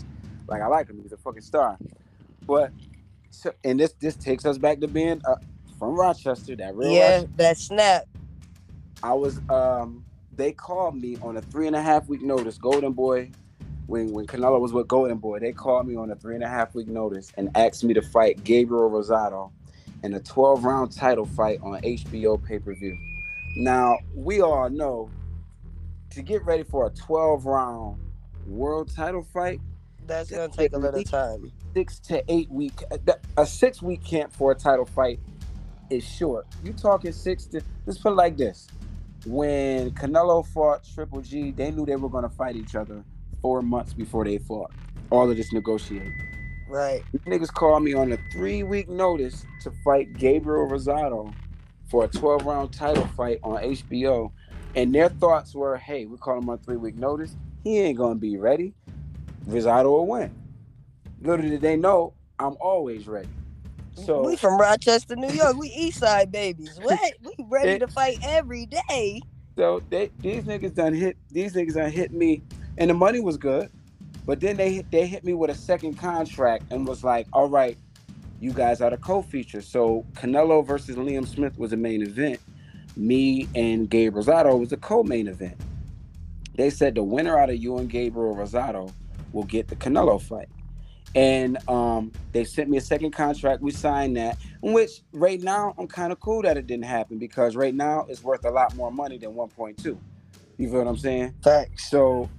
Like I like him. He's a fucking star. But so, and this this takes us back to being uh, from Rochester. That real Yeah, Rochester. that snap. I was um. They called me on a three and a half week notice. Golden Boy, when when Canelo was with Golden Boy, they called me on a three and a half week notice and asked me to fight Gabriel Rosado in a twelve round title fight on H B O pay per view. Now we all know to get ready for a twelve round world title fight, that's gonna take a little time. Six to eight week, a six week camp for a title fight is short. You talking six to? Let's put it like this. When Canelo fought Triple G, they knew they were going to fight each other four months before they fought. All of this negotiating. Right. These niggas called me on a three-week notice to fight Gabriel Rosado for a twelve round title fight on H B O. And their thoughts were, hey, we call him on three-week notice. He ain't going to be ready. Rosado will win. Little did they know, I'm always ready. So we from Rochester, New York. We East Side babies. What? We ready it, to fight every day. So they these niggas done hit these niggas done hit me, and the money was good, but then they they hit me with a second contract and was like, all right, you guys are the co-feature. So Canelo versus Liam Smith was the main event. Me and Gabe Rosado was the co-main event. They said the winner out of you and Gabriel Rosado will get the Canelo fight. And um, they sent me a second contract. We signed that, in which right now I'm kind of cool that it didn't happen because right now it's worth a lot more money than one point two. You feel what I'm saying? Thanks. So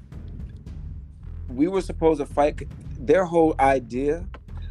we were supposed to fight. Their whole idea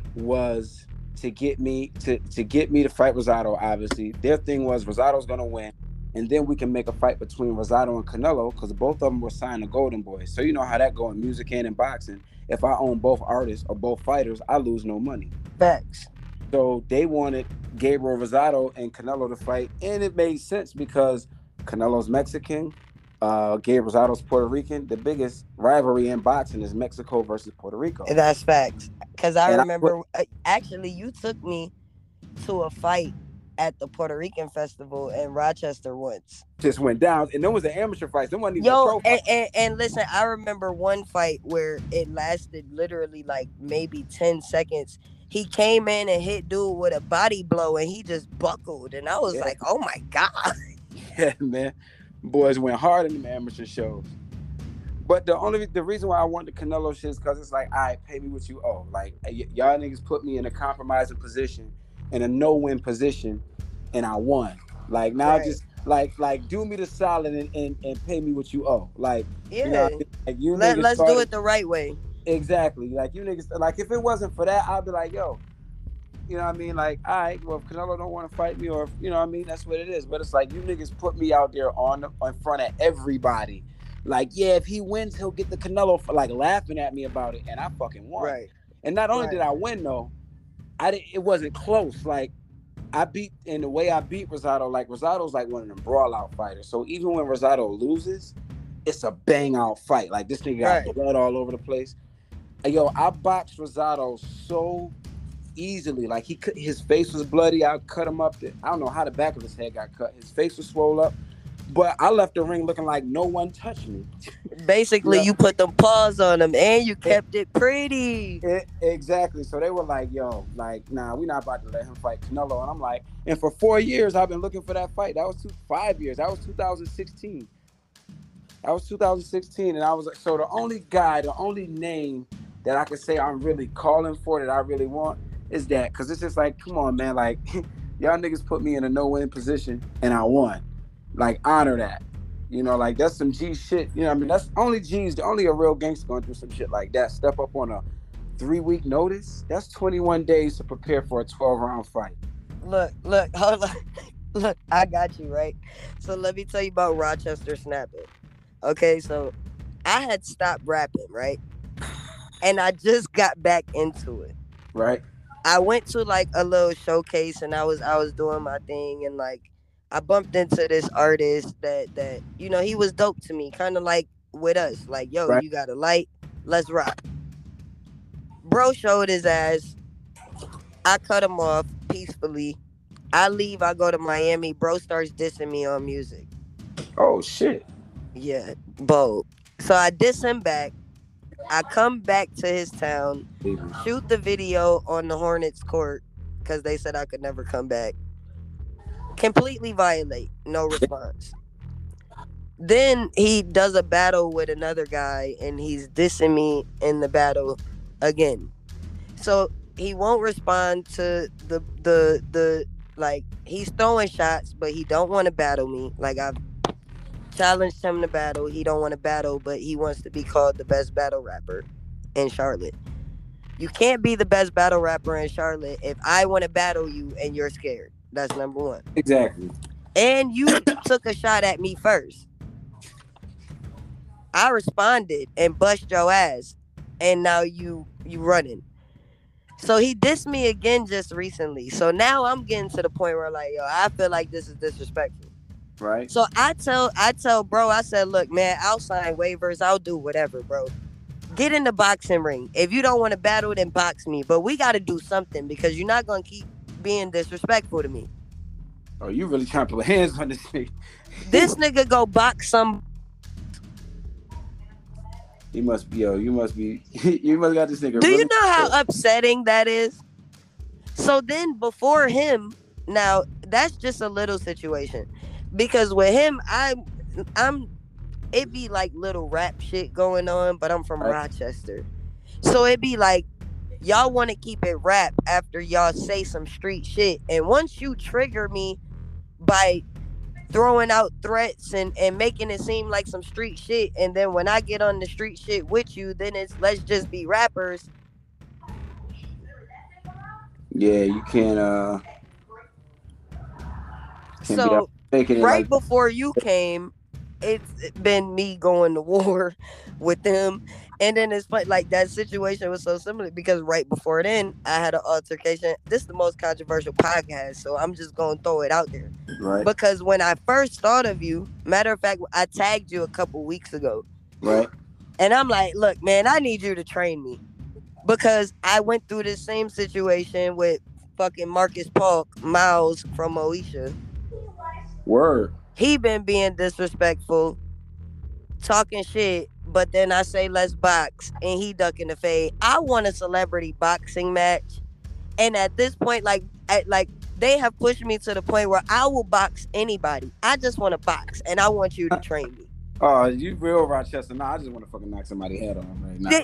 was to get me to, to get me to fight Rosado, obviously. Their thing was Rosado's going to win. And then we can make a fight between Rosado and Canelo because both of them were signed to Golden Boy. So you know how that go in music and in boxing. If I own both artists or both fighters, I lose no money. Facts. So they wanted Gabriel Rosado and Canelo to fight, and it made sense because Canelo's Mexican, uh, Gabriel Rosado's Puerto Rican. The biggest rivalry in boxing is Mexico versus Puerto Rico. That's facts. Because I and remember, I, actually, you took me to a fight at the Puerto Rican festival in Rochester once. Just went down, and there was an amateur fight. There wasn't even Yo, a pro fight. And, and, and listen, I remember one fight where it lasted literally like maybe ten seconds. He came in and hit dude with a body blow, and he just buckled, and I was yeah. like, "Oh my god!" Yeah, man, boys went hard in the amateur shows. But the only the reason why I want the Canelo shit is because it's like, all right, pay me what you owe. Like y- y'all niggas put me in a compromising position, in a no-win position, and I won. Like now, right. just like like do me the solid and, and, and pay me what you owe. Like yeah, you know, like you Let, niggas let's started, do it the right way. Exactly. Like you niggas, like if it wasn't for that, I'd be like, yo, you know what I mean? Like, all right, well, if Canelo don't want to fight me, or if, you know what I mean, that's what it is. But it's like you niggas put me out there on the, in front of everybody. Like, yeah, if he wins, he'll get the Canelo for like laughing at me about it, and I fucking won. Right. And not only right. did I win though, I didn't. It wasn't close. Like I beat, and the way I beat Rosado, like Rosado's like one of them brawl out fighters. So even when Rosado loses, it's a bang out fight. Like this nigga got right. blood all over the place. And yo, I boxed Rosado so easily. Like he could, his face was bloody. I cut him up. To, I don't know how the back of his head got cut. His face was swole up. But I left the ring looking like no one touched me. Basically, yeah. you put them paws on him and you kept it, it pretty. It, exactly. So they were like, yo, like, nah, we're not about to let him fight Canelo. And I'm like, and for four years, I've been looking for that fight. That was two, five years. That was two thousand sixteen. That was two thousand sixteen. And I was like, so the only guy, the only name that I can say I'm really calling for that I really want is that. Because it's just like, come on, man. Like, y'all niggas put me in a no-win position and I won. Like, honor that. You know, like, that's some G shit. You know what I mean? That's only G's, the only a real gangster going through some shit like that. Step up on a three-week notice. That's twenty-one days to prepare for a twelve-round fight. Look, look, hold on. Look, I got you, right? So let me tell you about Rochester snapping. Okay, so I had stopped rapping, right? And I just got back into it. Right. I went to, like, a little showcase, and I was I was doing my thing, and, like, I bumped into this artist that, that you know, he was dope to me, kind of like with us. Like, yo, right. you got a light, let's rock. Bro showed his ass. I cut him off peacefully. I leave, I go to Miami. Bro starts dissing me on music. Oh, shit. Yeah, bold. So I diss him back. I come back to his town, shoot the video on the Hornets court because they said I could never come back. Completely violate, no response. Then he does a battle with another guy and he's dissing me in the battle again. So he won't respond to the the the like he's throwing shots, but he don't want to battle me. Like I've challenged him to battle. He don't want to battle, but he wants to be called the best battle rapper in Charlotte. You can't be the best battle rapper in Charlotte if I want to battle you and you're scared. That's number one. Exactly. And you took a shot at me first. I responded and bust your ass, and now you you running. So he dissed me again just recently. So now I'm getting to the point where like, yo, I feel like this is disrespectful. Right. So I tell I tell bro, I said, look, man, I'll sign waivers, I'll do whatever, bro. Get in the boxing ring. If you don't want to battle, then box me. But we got to do something because you're not gonna keep being disrespectful to me. Oh, you really trying to put hands on this nigga? This nigga go box some. He must be, yo, you must be, you must got this nigga. Do really you know how upsetting that is? So then before him, now that's just a little situation. Because with him, I, I'm, it be like little rap shit going on, but I'm from right. Rochester. So it be like, y'all want to keep it rap after y'all say some street shit. And once you trigger me by throwing out threats and, and making it seem like some street shit, and then when I get on the street shit with you, then it's let's just be rappers. Yeah, you can't uh can't so be right like- before you came, it's been me going to war with them. And then it's like that situation was so similar because right before then I had an altercation. This is the most controversial podcast, so I'm just gonna throw it out there. Right. Because when I first thought of you, matter of fact, I tagged you a couple weeks ago. Right. And I'm like, look, man, I need you to train me. Because I went through this same situation with fucking Marcus Paulk, Miles from Moesha. Word. He been being disrespectful, talking shit, but then I say let's box and he ducking the fade. I want a celebrity boxing match. And at this point, like at, like they have pushed me to the point where I will box anybody. I just want to box and I want you to train me. Oh, you real Rochester. Nah, I just want to fucking knock somebody's head on right now.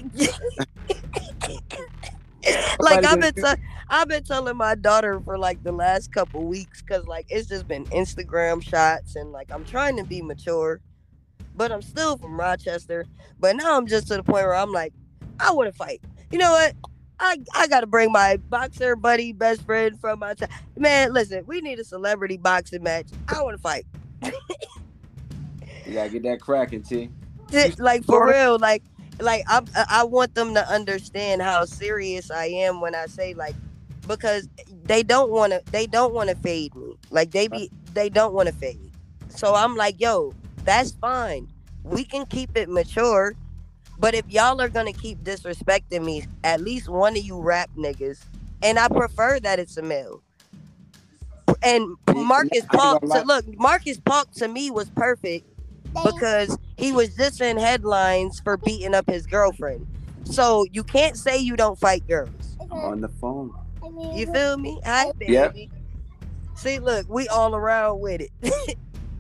Like I've been, t- I've been telling my daughter for like the last couple weeks, cause like it's just been Instagram shots and like I'm trying to be mature, but I'm still from Rochester. But now I'm just to the point where I'm like, I want to fight. You know what? I I gotta bring my boxer buddy, best friend from my town. Man, listen, we need a celebrity boxing match. I want to fight. You gotta get that cracking, T. Like for real, like. Like I, I want them to understand how serious I am when I say like, because they don't want to, they don't want to fade me. Like they be, they don't want to fade. So I'm like, yo, that's fine. We can keep it mature, but if y'all are gonna keep disrespecting me, at least one of you rap niggas, and I prefer that it's a male. And Marcus Paulk, to look, Marcus Paulk to me was perfect. Because he was just in headlines for beating up his girlfriend. So you can't say you don't fight girls. I'm on the phone. You feel me? Hi, baby. Yep. See, look, we all around with it.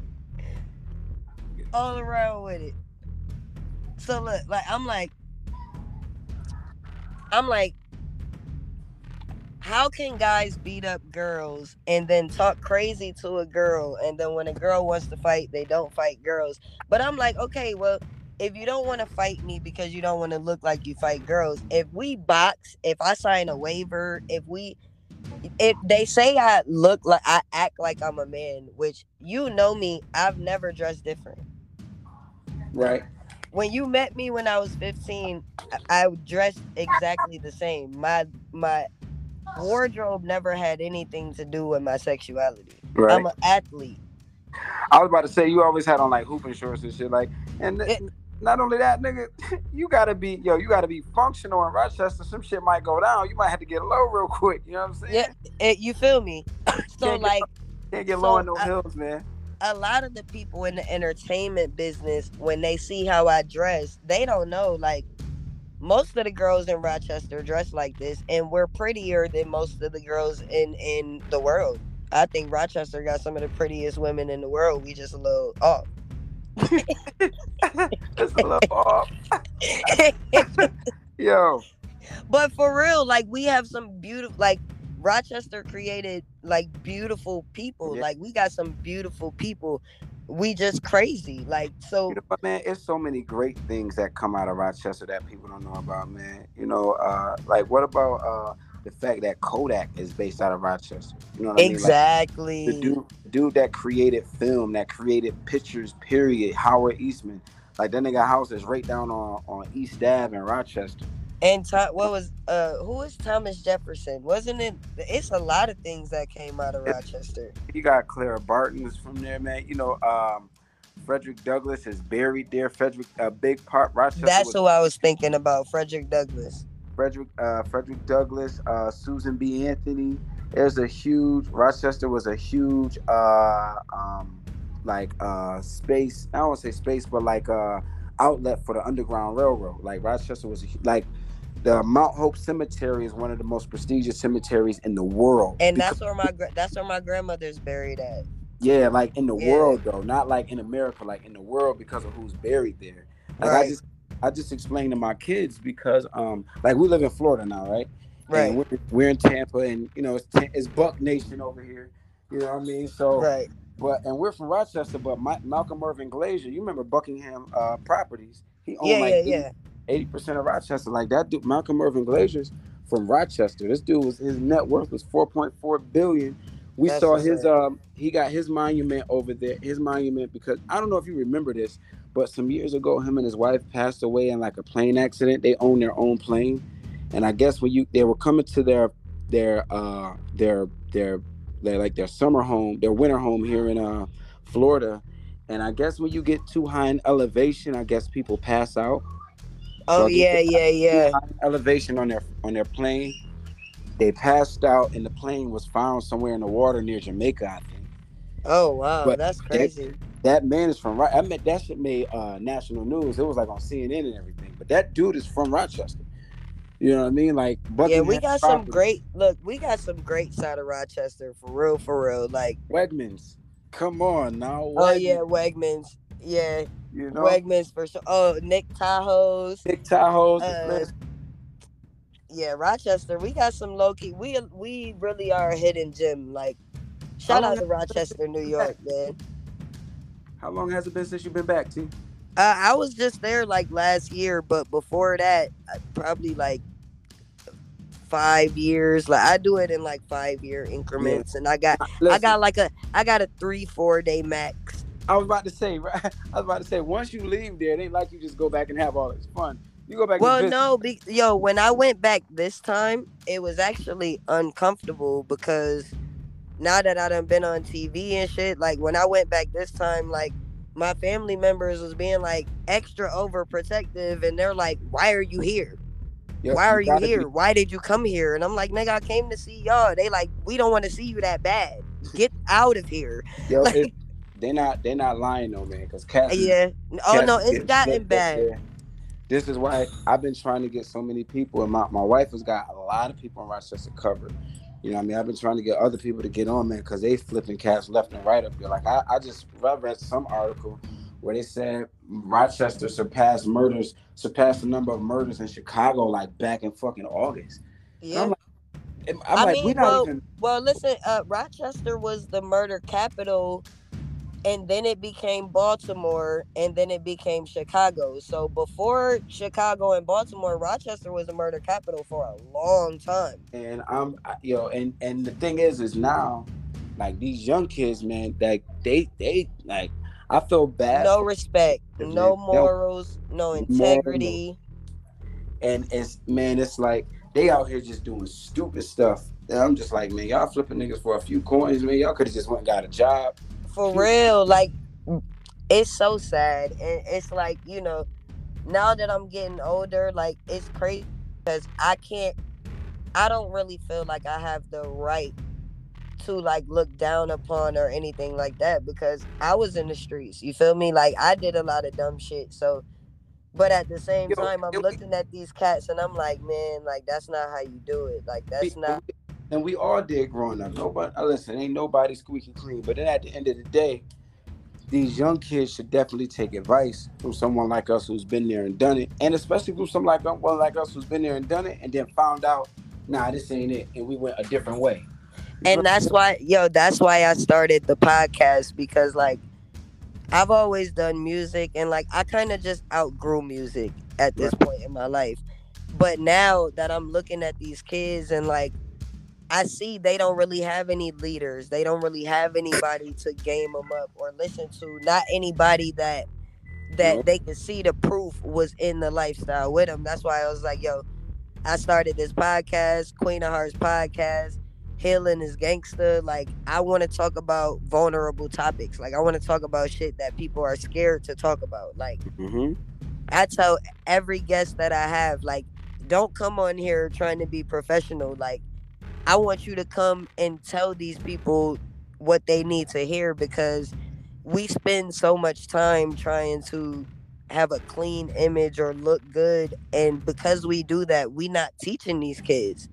all around with it. So look, like I'm like, I'm like, how can guys beat up girls and then talk crazy to a girl, and then when a girl wants to fight, they don't fight girls? But I'm like, okay, well, if you don't want to fight me because you don't want to look like you fight girls, if we box, if I sign a waiver, if we, if they say I look like, I act like I'm a man, which you know me, I've never dressed different. Right. When you met me when I was fifteen, I, I dressed exactly the same. My, my, wardrobe never had anything to do with my sexuality. Right. I'm an athlete. I was about to say you always had on like hooping shorts and shit, like, and it, not only that, nigga, you gotta be yo, you gotta be functional in Rochester. Some shit might go down. You might have to get low real quick. You know what I'm saying? Yeah, it, you feel me? So can't like, get, can't get so low in those I, hills, man. A lot of the people in the entertainment business, when they see how I dress, they don't know like most of the girls in Rochester dress like this, and we're prettier than most of the girls in in the world. I think Rochester got some of the prettiest women in the world. We just a little off. It's a little off. Yo. But for real, like we have some beautiful, like Rochester created like beautiful people. Yeah. Like we got some beautiful people. We just crazy. Like so. You know what, man? It's so many great things that come out of Rochester that people don't know about, man. You know, uh, like what about uh, the fact that Kodak is based out of Rochester? You know what exactly. I mean? Like, the dude, dude that created film, that created pictures, period. Howard Eastman, like that nigga house is right down on on East Ave in Rochester. And Tom, what was uh who was Thomas Jefferson? Wasn't it? It's a lot of things that came out of Rochester. You got Clara Barton is from there, man. You know, um, Frederick Douglass is buried there. Frederick, a uh, big part Rochester. That's was, who I was thinking about. Frederick Douglass. Frederick, uh, Frederick Douglass, uh, Susan B. Anthony. There's a huge Rochester was a huge uh um like uh space. I don't want to say space, but like uh outlet for the Underground Railroad. Like Rochester was a, like. The Mount Hope Cemetery is one of the most prestigious cemeteries in the world. And that's where my that's where my grandmother's buried at. Yeah, like in the yeah. world though, not like in America, like in the world because of who's buried there. Like right. I just I just explained to my kids because um like we live in Florida now, right? Right. And we're, we're in Tampa, and you know it's it's Buck Nation over here. You know what I mean? So right. But and we're from Rochester, but my, Malcolm Irvin Glazier, you remember Buckingham uh, Properties? He owned yeah, like yeah, eighty, yeah. eighty percent of Rochester. Like that dude, Malcolm Irvin Glazier's from Rochester. This dude was his net worth was four point four billion. We That's saw his right. um he got his monument over there. His monument because I don't know if you remember this, but some years ago, him and his wife passed away in like a plane accident. They own their own plane, and I guess when you they were coming to their their uh their their their like their summer home, their winter home here in uh Florida, and I guess when you get too high in elevation, I guess people pass out. Oh So yeah, yeah, yeah. Elevation on their on their plane, they passed out, and the plane was found somewhere in the water near Jamaica, I think. Oh wow, But that's crazy. That, that man is from. I mean, that shit made uh, national news. It was like on C N N and everything. But that dude is from Rochester. You know what I mean? Like, yeah, we got some property. great. Look, we got some great side of Rochester for real, for real. Like Wegmans. Come on now. Wegmans. Oh yeah, Wegmans. Yeah, you know Wegmans for sure. Oh, Nick Tahoe's. Nick Tahoe's. Uh, yeah, Rochester. We got some low key. We we really are a hidden gem. Like, shout out to Rochester, New York, man. How long has it been since you've been back, T? Uh, I was just there like last year, but before that, probably like five years. Like I do it in like five year increments, yeah. and I got Listen, I got like a I got a three four day max. I was about to say, right? I was about to say, once you leave there, it ain't like you just go back and have all this fun. You go back. Well, and no, be, yo, when I went back this time, it was actually uncomfortable because now that I done been on T V and shit, like when I went back this time, like my family members was being like extra overprotective, and they're like, "Why are you here? Yep, Why are you, you here? Be- Why did you come here?" And I'm like, "Nigga, I came to see y'all." They like, "We don't want to see you that bad. Get out of here." Yo, like, it, they not they not lying though, man. Because Cass. Yeah. Oh no, it's gotten bad. There. This is why I've been trying to get so many people, and my, my wife has got a lot of people in Rochester covered. You know what I mean? I've been trying to get other people to get on, man, because they flipping cats left and right up there. Like, I, I just read some article where they said Rochester surpassed murders, surpassed the number of murders in Chicago, like, back in fucking August. Yeah. I'm like, I'm I like mean, we not well, even... well, listen, uh, Rochester was the murder capital, and then it became Baltimore, and then it became Chicago. So before Chicago and Baltimore, Rochester was the murder capital for a long time. And I'm, you know, and and the thing is, is now, like these young kids, man, like they, they, like, I feel bad. No respect, no morals, no integrity. And it's, man, it's like they out here just doing stupid stuff. And I'm just like, man, y'all flipping niggas for a few coins, man. Y'all could have just went and got a job. For real, like, it's so sad. And it's like, you know, now that I'm getting older, like, it's crazy because I can't, I don't really feel like I have the right to, like, look down upon or anything like that because I was in the streets. You feel me? Like, I did a lot of dumb shit. So But at the same Yo, time, I'm and we, looking at these cats and I'm like, man, like that's not how you do it. Like we, that's not. and we all did growing up. Nobody, uh, listen, ain't nobody squeaky clean. But then at the end of the day, these young kids should definitely take advice from someone like us who's been there and done it, and especially from someone like one like us who's been there and done it, and then found out, nah, this ain't it, and we went a different way. And that's why, yo, that's why I started the podcast, because like I've always done music, and like I kind of just outgrew music at this Right. point in my life. But now that I'm looking at these kids and like I see they don't really have any leaders. They don't really have anybody to game them up or listen to. Not anybody that that Nope. they can see the proof was in the lifestyle with them. That's why I was like, yo, I started this podcast, Queen of Hearts podcast. Healing is gangster. Like I want to talk about vulnerable topics. Like I want to talk about shit that people are scared to talk about. Like Mm-hmm. I tell every guest that I have, like, don't come on here trying to be professional. Like I want you to come and tell these people what they need to hear, because we spend so much time trying to have a clean image or look good, and because we do that, we not teaching these kids.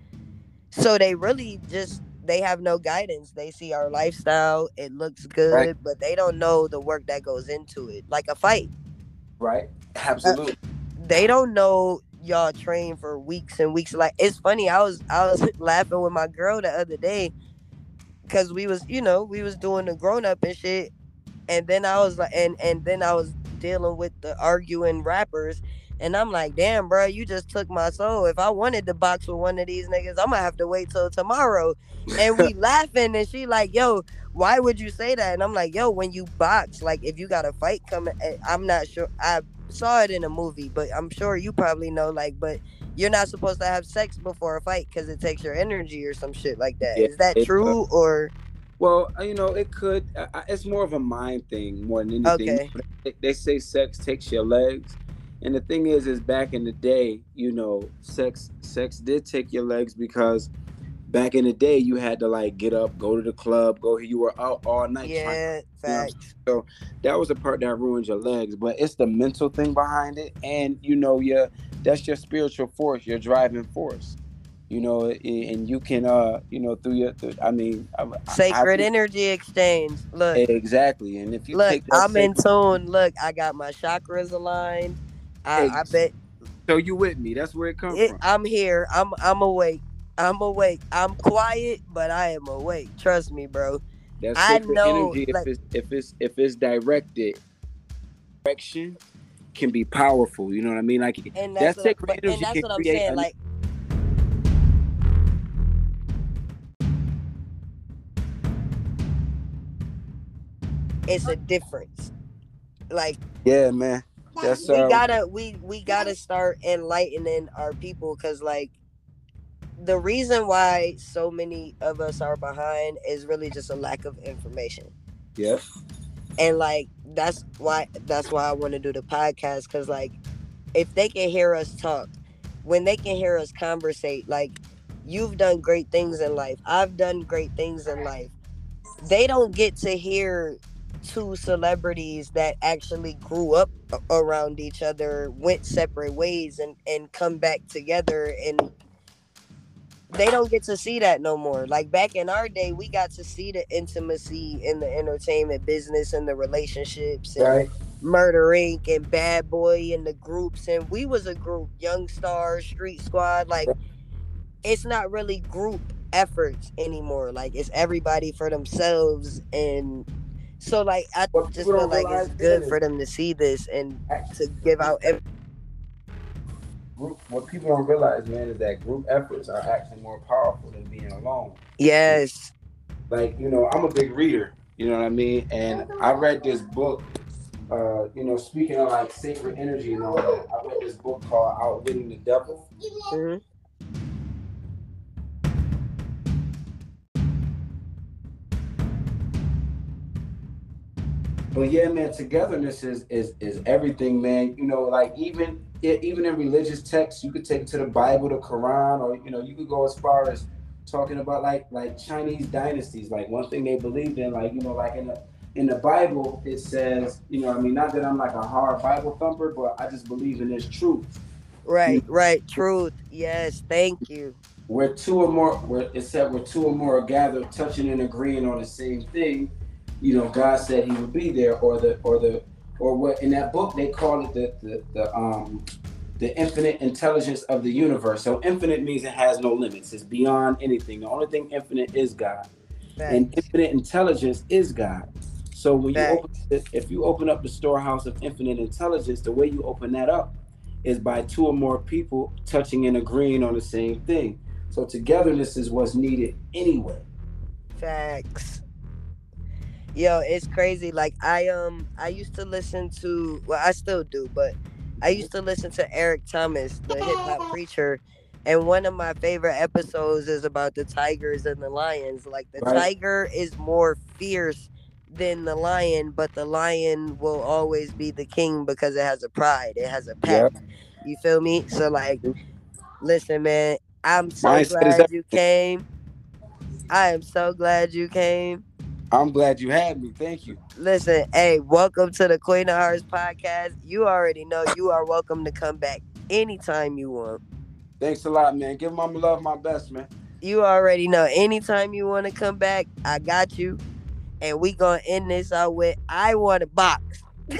So they really just they have no guidance. They see our lifestyle, it looks good, Right. but they don't know the work that goes into it. Like a fight. Right. Absolutely. They don't know y'all train for weeks and weeks. Like it's funny, I was I was laughing with my girl the other day because we was, you know, we was doing the grown up and shit, and then I was like, and and then I was dealing with the arguing rappers, and I'm like, damn, bro, you just took my soul. If I wanted to box with one of these niggas, I'm gonna have to wait till tomorrow. And we laughing, and she like, yo, why would you say that? And I'm like, yo, when you box, like if you got a fight coming, I'm not sure. I saw it in a movie, but I'm sure you probably know, like, but you're not supposed to have sex before a fight because it takes your energy or some shit like that. Yeah, Is that it, true uh, or? Well, uh, you know, it could. Uh, uh, it's more of a mind thing more than anything. Okay. They, they say sex takes your legs, and the thing is, is back in the day, you know, sex sex did take your legs because back in the day, you had to like get up, go to the club, go. You were out all night. Yeah, trying, facts. you know, so that was the part that ruined your legs. But it's the mental thing behind it, and you know, your that's your spiritual force, your driving force. You know, and you can, uh, you know, through your, through, I mean, I, Sacred I, energy exchange. Look, exactly. And if you look, take that I'm in sacred, tune. Look, I got my chakras aligned. I, I Ex- bet so you with me? That's where it comes it, from. I'm here. I'm I'm awake. I'm awake. I'm quiet, but I am awake. Trust me, bro. That I sacred know, energy, if like- it's if it's if it's directed, direction can be powerful. You know what I mean? Like And that that's what, sacred but, energy and that's can what I'm create saying. a- Like, it's a difference. Like, yeah, man. That's we uh, gotta we we gotta start enlightening our people, because like the reason why so many of us are behind is really just a lack of information. yeah. And like that's why that's why I want to do the podcast, because like if they can hear us talk, when they can hear us conversate, like you've done great things in life, I've done great things in life, they don't get to hear two celebrities that actually grew up a- around each other, went separate ways, and and come back together, and they don't get to see that no more. Like back in our day, we got to see the intimacy in the entertainment business and the relationships and Right. Murder Incorporated and Bad Boy and the groups, and we was a group, Young Stars, Street Squad. Like it's not really group efforts anymore. Like it's everybody for themselves, and so like I What just people feel don't like realize, it's good man, for them to see this and to give out. Ev- Group, what people don't realize, man, is that group efforts are actually more powerful than being alone. yes. Like, you know, I'm a big reader, you know what I mean? And I read this book, uh, you know, speaking of like sacred energy and all that, I read this book called Outwitting the Devil. Mhm. But yeah, man, togetherness is is is everything, man. You know, like even even in religious texts, you could take it to the Bible, the Quran, or you know, you could go as far as talking about like like Chinese dynasties. Like one thing they believed in, like you know, like in the in the Bible, it says, you know, I mean, not that I'm like a hard Bible thumper, but I just believe in this truth. Right, you know, right. Truth. Yes, thank you. Where two or more, where it said where two or more are gathered, touching and agreeing on the same thing, you know, God said he would be there, or the, or the, or what in that book, they call it the, the, the, um, the infinite intelligence of the universe. So infinite means it has no limits. It's beyond anything. The only thing infinite is God. Thanks. And infinite intelligence is God. So when Thanks. you open, if you open up the storehouse of infinite intelligence, the way you open that up is by two or more people touching and agreeing on the same thing. So togetherness is what's needed anyway. Facts. Yo, it's crazy. Like I um I used to listen to, well, I still do, but I used to listen to Eric Thomas, the hip hop preacher, and one of my favorite episodes is about the tigers and the lions. Like the right. tiger is more fierce than the lion, but the lion will always be the king because it has a pride, it has a pack. Yep. You feel me? So like, listen, man, I'm so Mine glad you came. I am so glad you came. I'm glad you had me. Thank you. Listen, hey, welcome to the Queen of Hearts podcast. You already know you are welcome to come back anytime you want. Thanks a lot, man. Give Mama Love my best, man. You already know. Anytime you want to come back, I got you. And we gonna end this out with I want a box.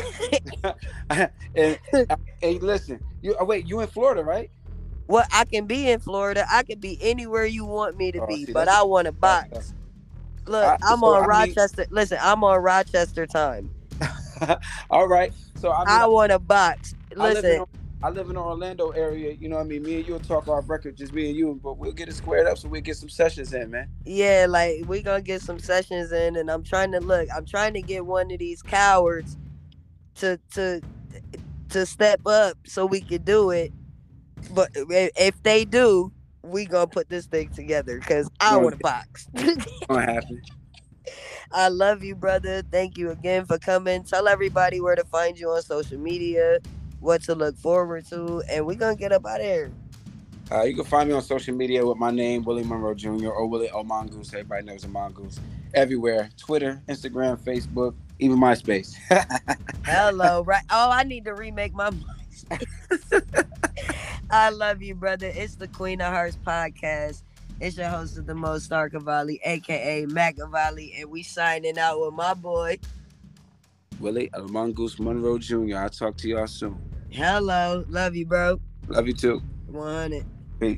and, hey, listen. You oh, wait. You in Florida, right? Well, I can be in Florida. I can be anywhere you want me to oh, be, see, but I want a box. Look, I, I'm so on I Rochester. Mean, listen, I'm on Rochester time. All right. So I, mean, I want a box. Listen, I live, in, I live in the Orlando area. You know what I mean? Me and you will talk off record, just me and you, but we'll get it squared up so we get some sessions in, man. Yeah, like we gonna get some sessions in, and I'm trying to look. I'm trying to get one of these cowards to to to step up so we can do it. But if they do, we gonna put this thing together because I want a box. Gonna happen. I love you, brother. Thank you again for coming. Tell everybody where to find you on social media, what to look forward to, and we're gonna get up out of here. Uh, you can find me on social media with my name, Willie Monroe Junior or Willie O Mongoose. Everybody knows a Mongoose. Everywhere. Twitter, Instagram, Facebook, even MySpace. Hello, right? Oh, I need to remake my MySpace. I love you, brother. It's the Queen of Hearts podcast. It's your host of the most, Star Cavalli, a k a. Mac Cavalli, and we signing out with my boy, Willie El Mongoose Monroe Junior I'll talk to y'all soon. Hello. Love you, bro. Love you, too. one hundred. Peace.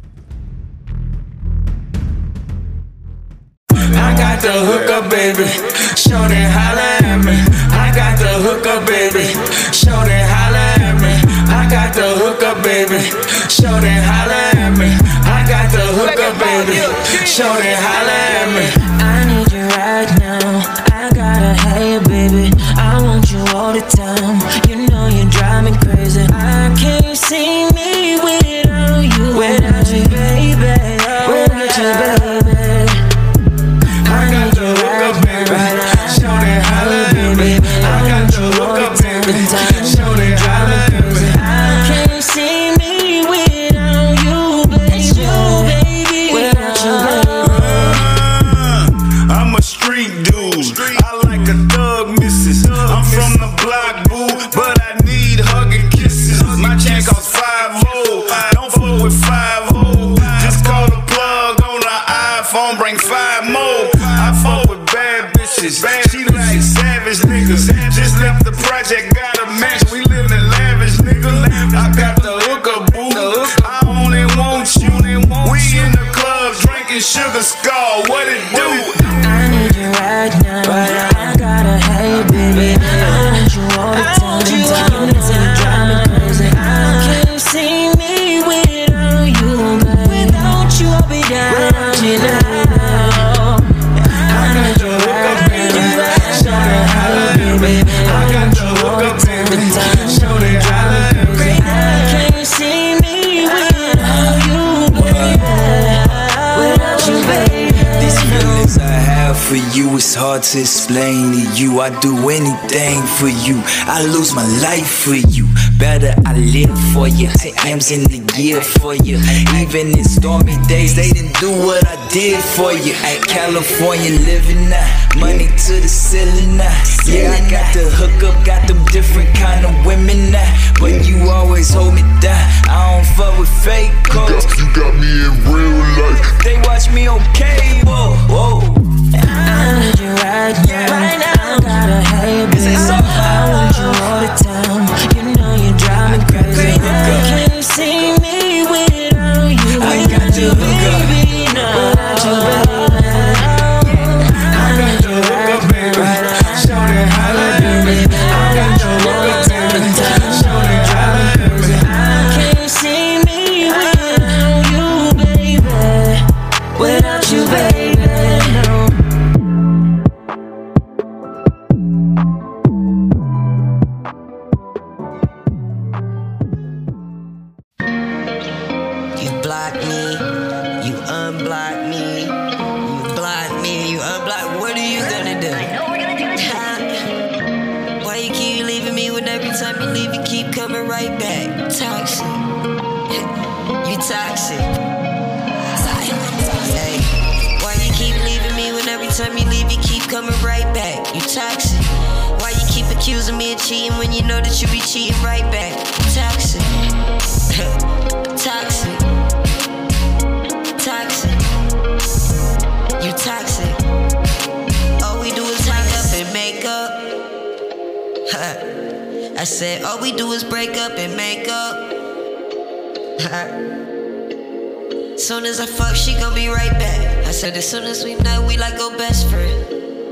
I got the hookup, baby. Shorty holla at me. I got the hookup, baby. Shorty holla at me. I got the hookup, baby. Shorty holla at me. I got the hookup, baby. Shorty holla at me. I need you right now. I gotta have you, baby. I want you all the time. You know you drive me crazy. I can't see me without you. Without you, baby. Without you, baby. I got the hookup, baby. Shorty holla at me. I got the hookup, baby. Shorty holla at me. I can't see me without you, baby. Without you, baby. I'm a street dude. I like a thug missus. I'm from the block, boo, but I need hugging kisses. My chain costs five oh. Don't fuck with five oh. Just call the plug on the iPhone, bring five more. I fuck with bad bitches. She like savage niggas. Just left the project, got a match. We live in lavish, nigga. I got the hookup, boo. I only want you. We in the club drinking sugar skull. What it do? I need you right now. I gotta have you, baby. I want you all the time. You need to drive me crazy. I can't see me without you, baby. Without you, I'll be down. You know. I need you right now. Shorty holla at me. I got the hookup, baby. Shorty holla at me. I can't see me without you, baby. Without you, baby. for you, it's hard to explain to you. I do anything for you, I lose my life for you. Better I live for you, I am's in the gear for you. Even in stormy days, they didn't do what I did for you. At California living now, money to the ceiling now. Yeah, I got the hook up, got them different kind of women now. But you always hold me down, I don't fuck with fake codes. You got me in real life. They watch me on cable. Whoa. I need you right now. Right now. I gotta have you. I want you all the time. You know you drive me crazy. I can't see me without you. I got you, baby, no. Without you, baby. I need you right now. Right now. Show me how to do me. I got you all the time. Show me drive me crazy. I can't see me without you, baby. Without you, baby, no. You block me, you unblock me, you block me, you unblock. What are you gonna do? I know we're gonna do it. Why you keep leaving me when every time you leave you keep coming right back? Toxic, you toxic. Hey, why you keep leaving me when every time you leave you keep coming right back? You toxic. Why you keep accusing me of cheating when you know that you be cheating right back? Toxic. Toxic. Toxic. You toxic. All we do is hang up and make up. I said all we do is break up and make up. Soon as I fuck, she gon' be right back. I said as soon as we know, we like go best friend.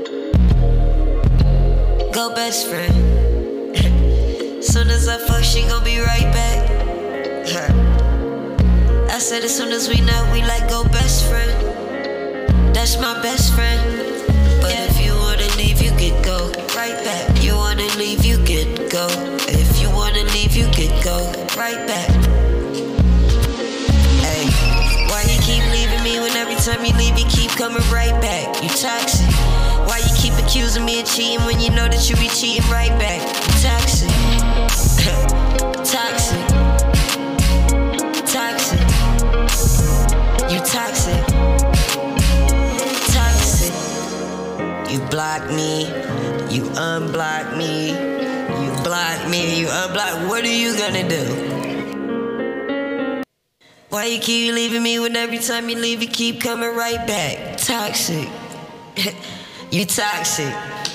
Go best friend. Soon as I fuck, she gon' be right back. I said as soon as we know, we like go best friend. That's my best friend. But if you wanna leave, you can go right back. You wanna leave, you can go. If you wanna leave, you can go right back. Hey, why you keep leaving me when every time you leave, you keep coming right back? You toxic. Why you keep accusing me of cheating when you know that you be cheating right back? You toxic. Toxic. Toxic. You toxic. Toxic. You block me. You unblock me. You block me. You unblock. What are you gonna do? Why you keep leaving me when every time you leave you keep coming right back? Toxic. You toxic.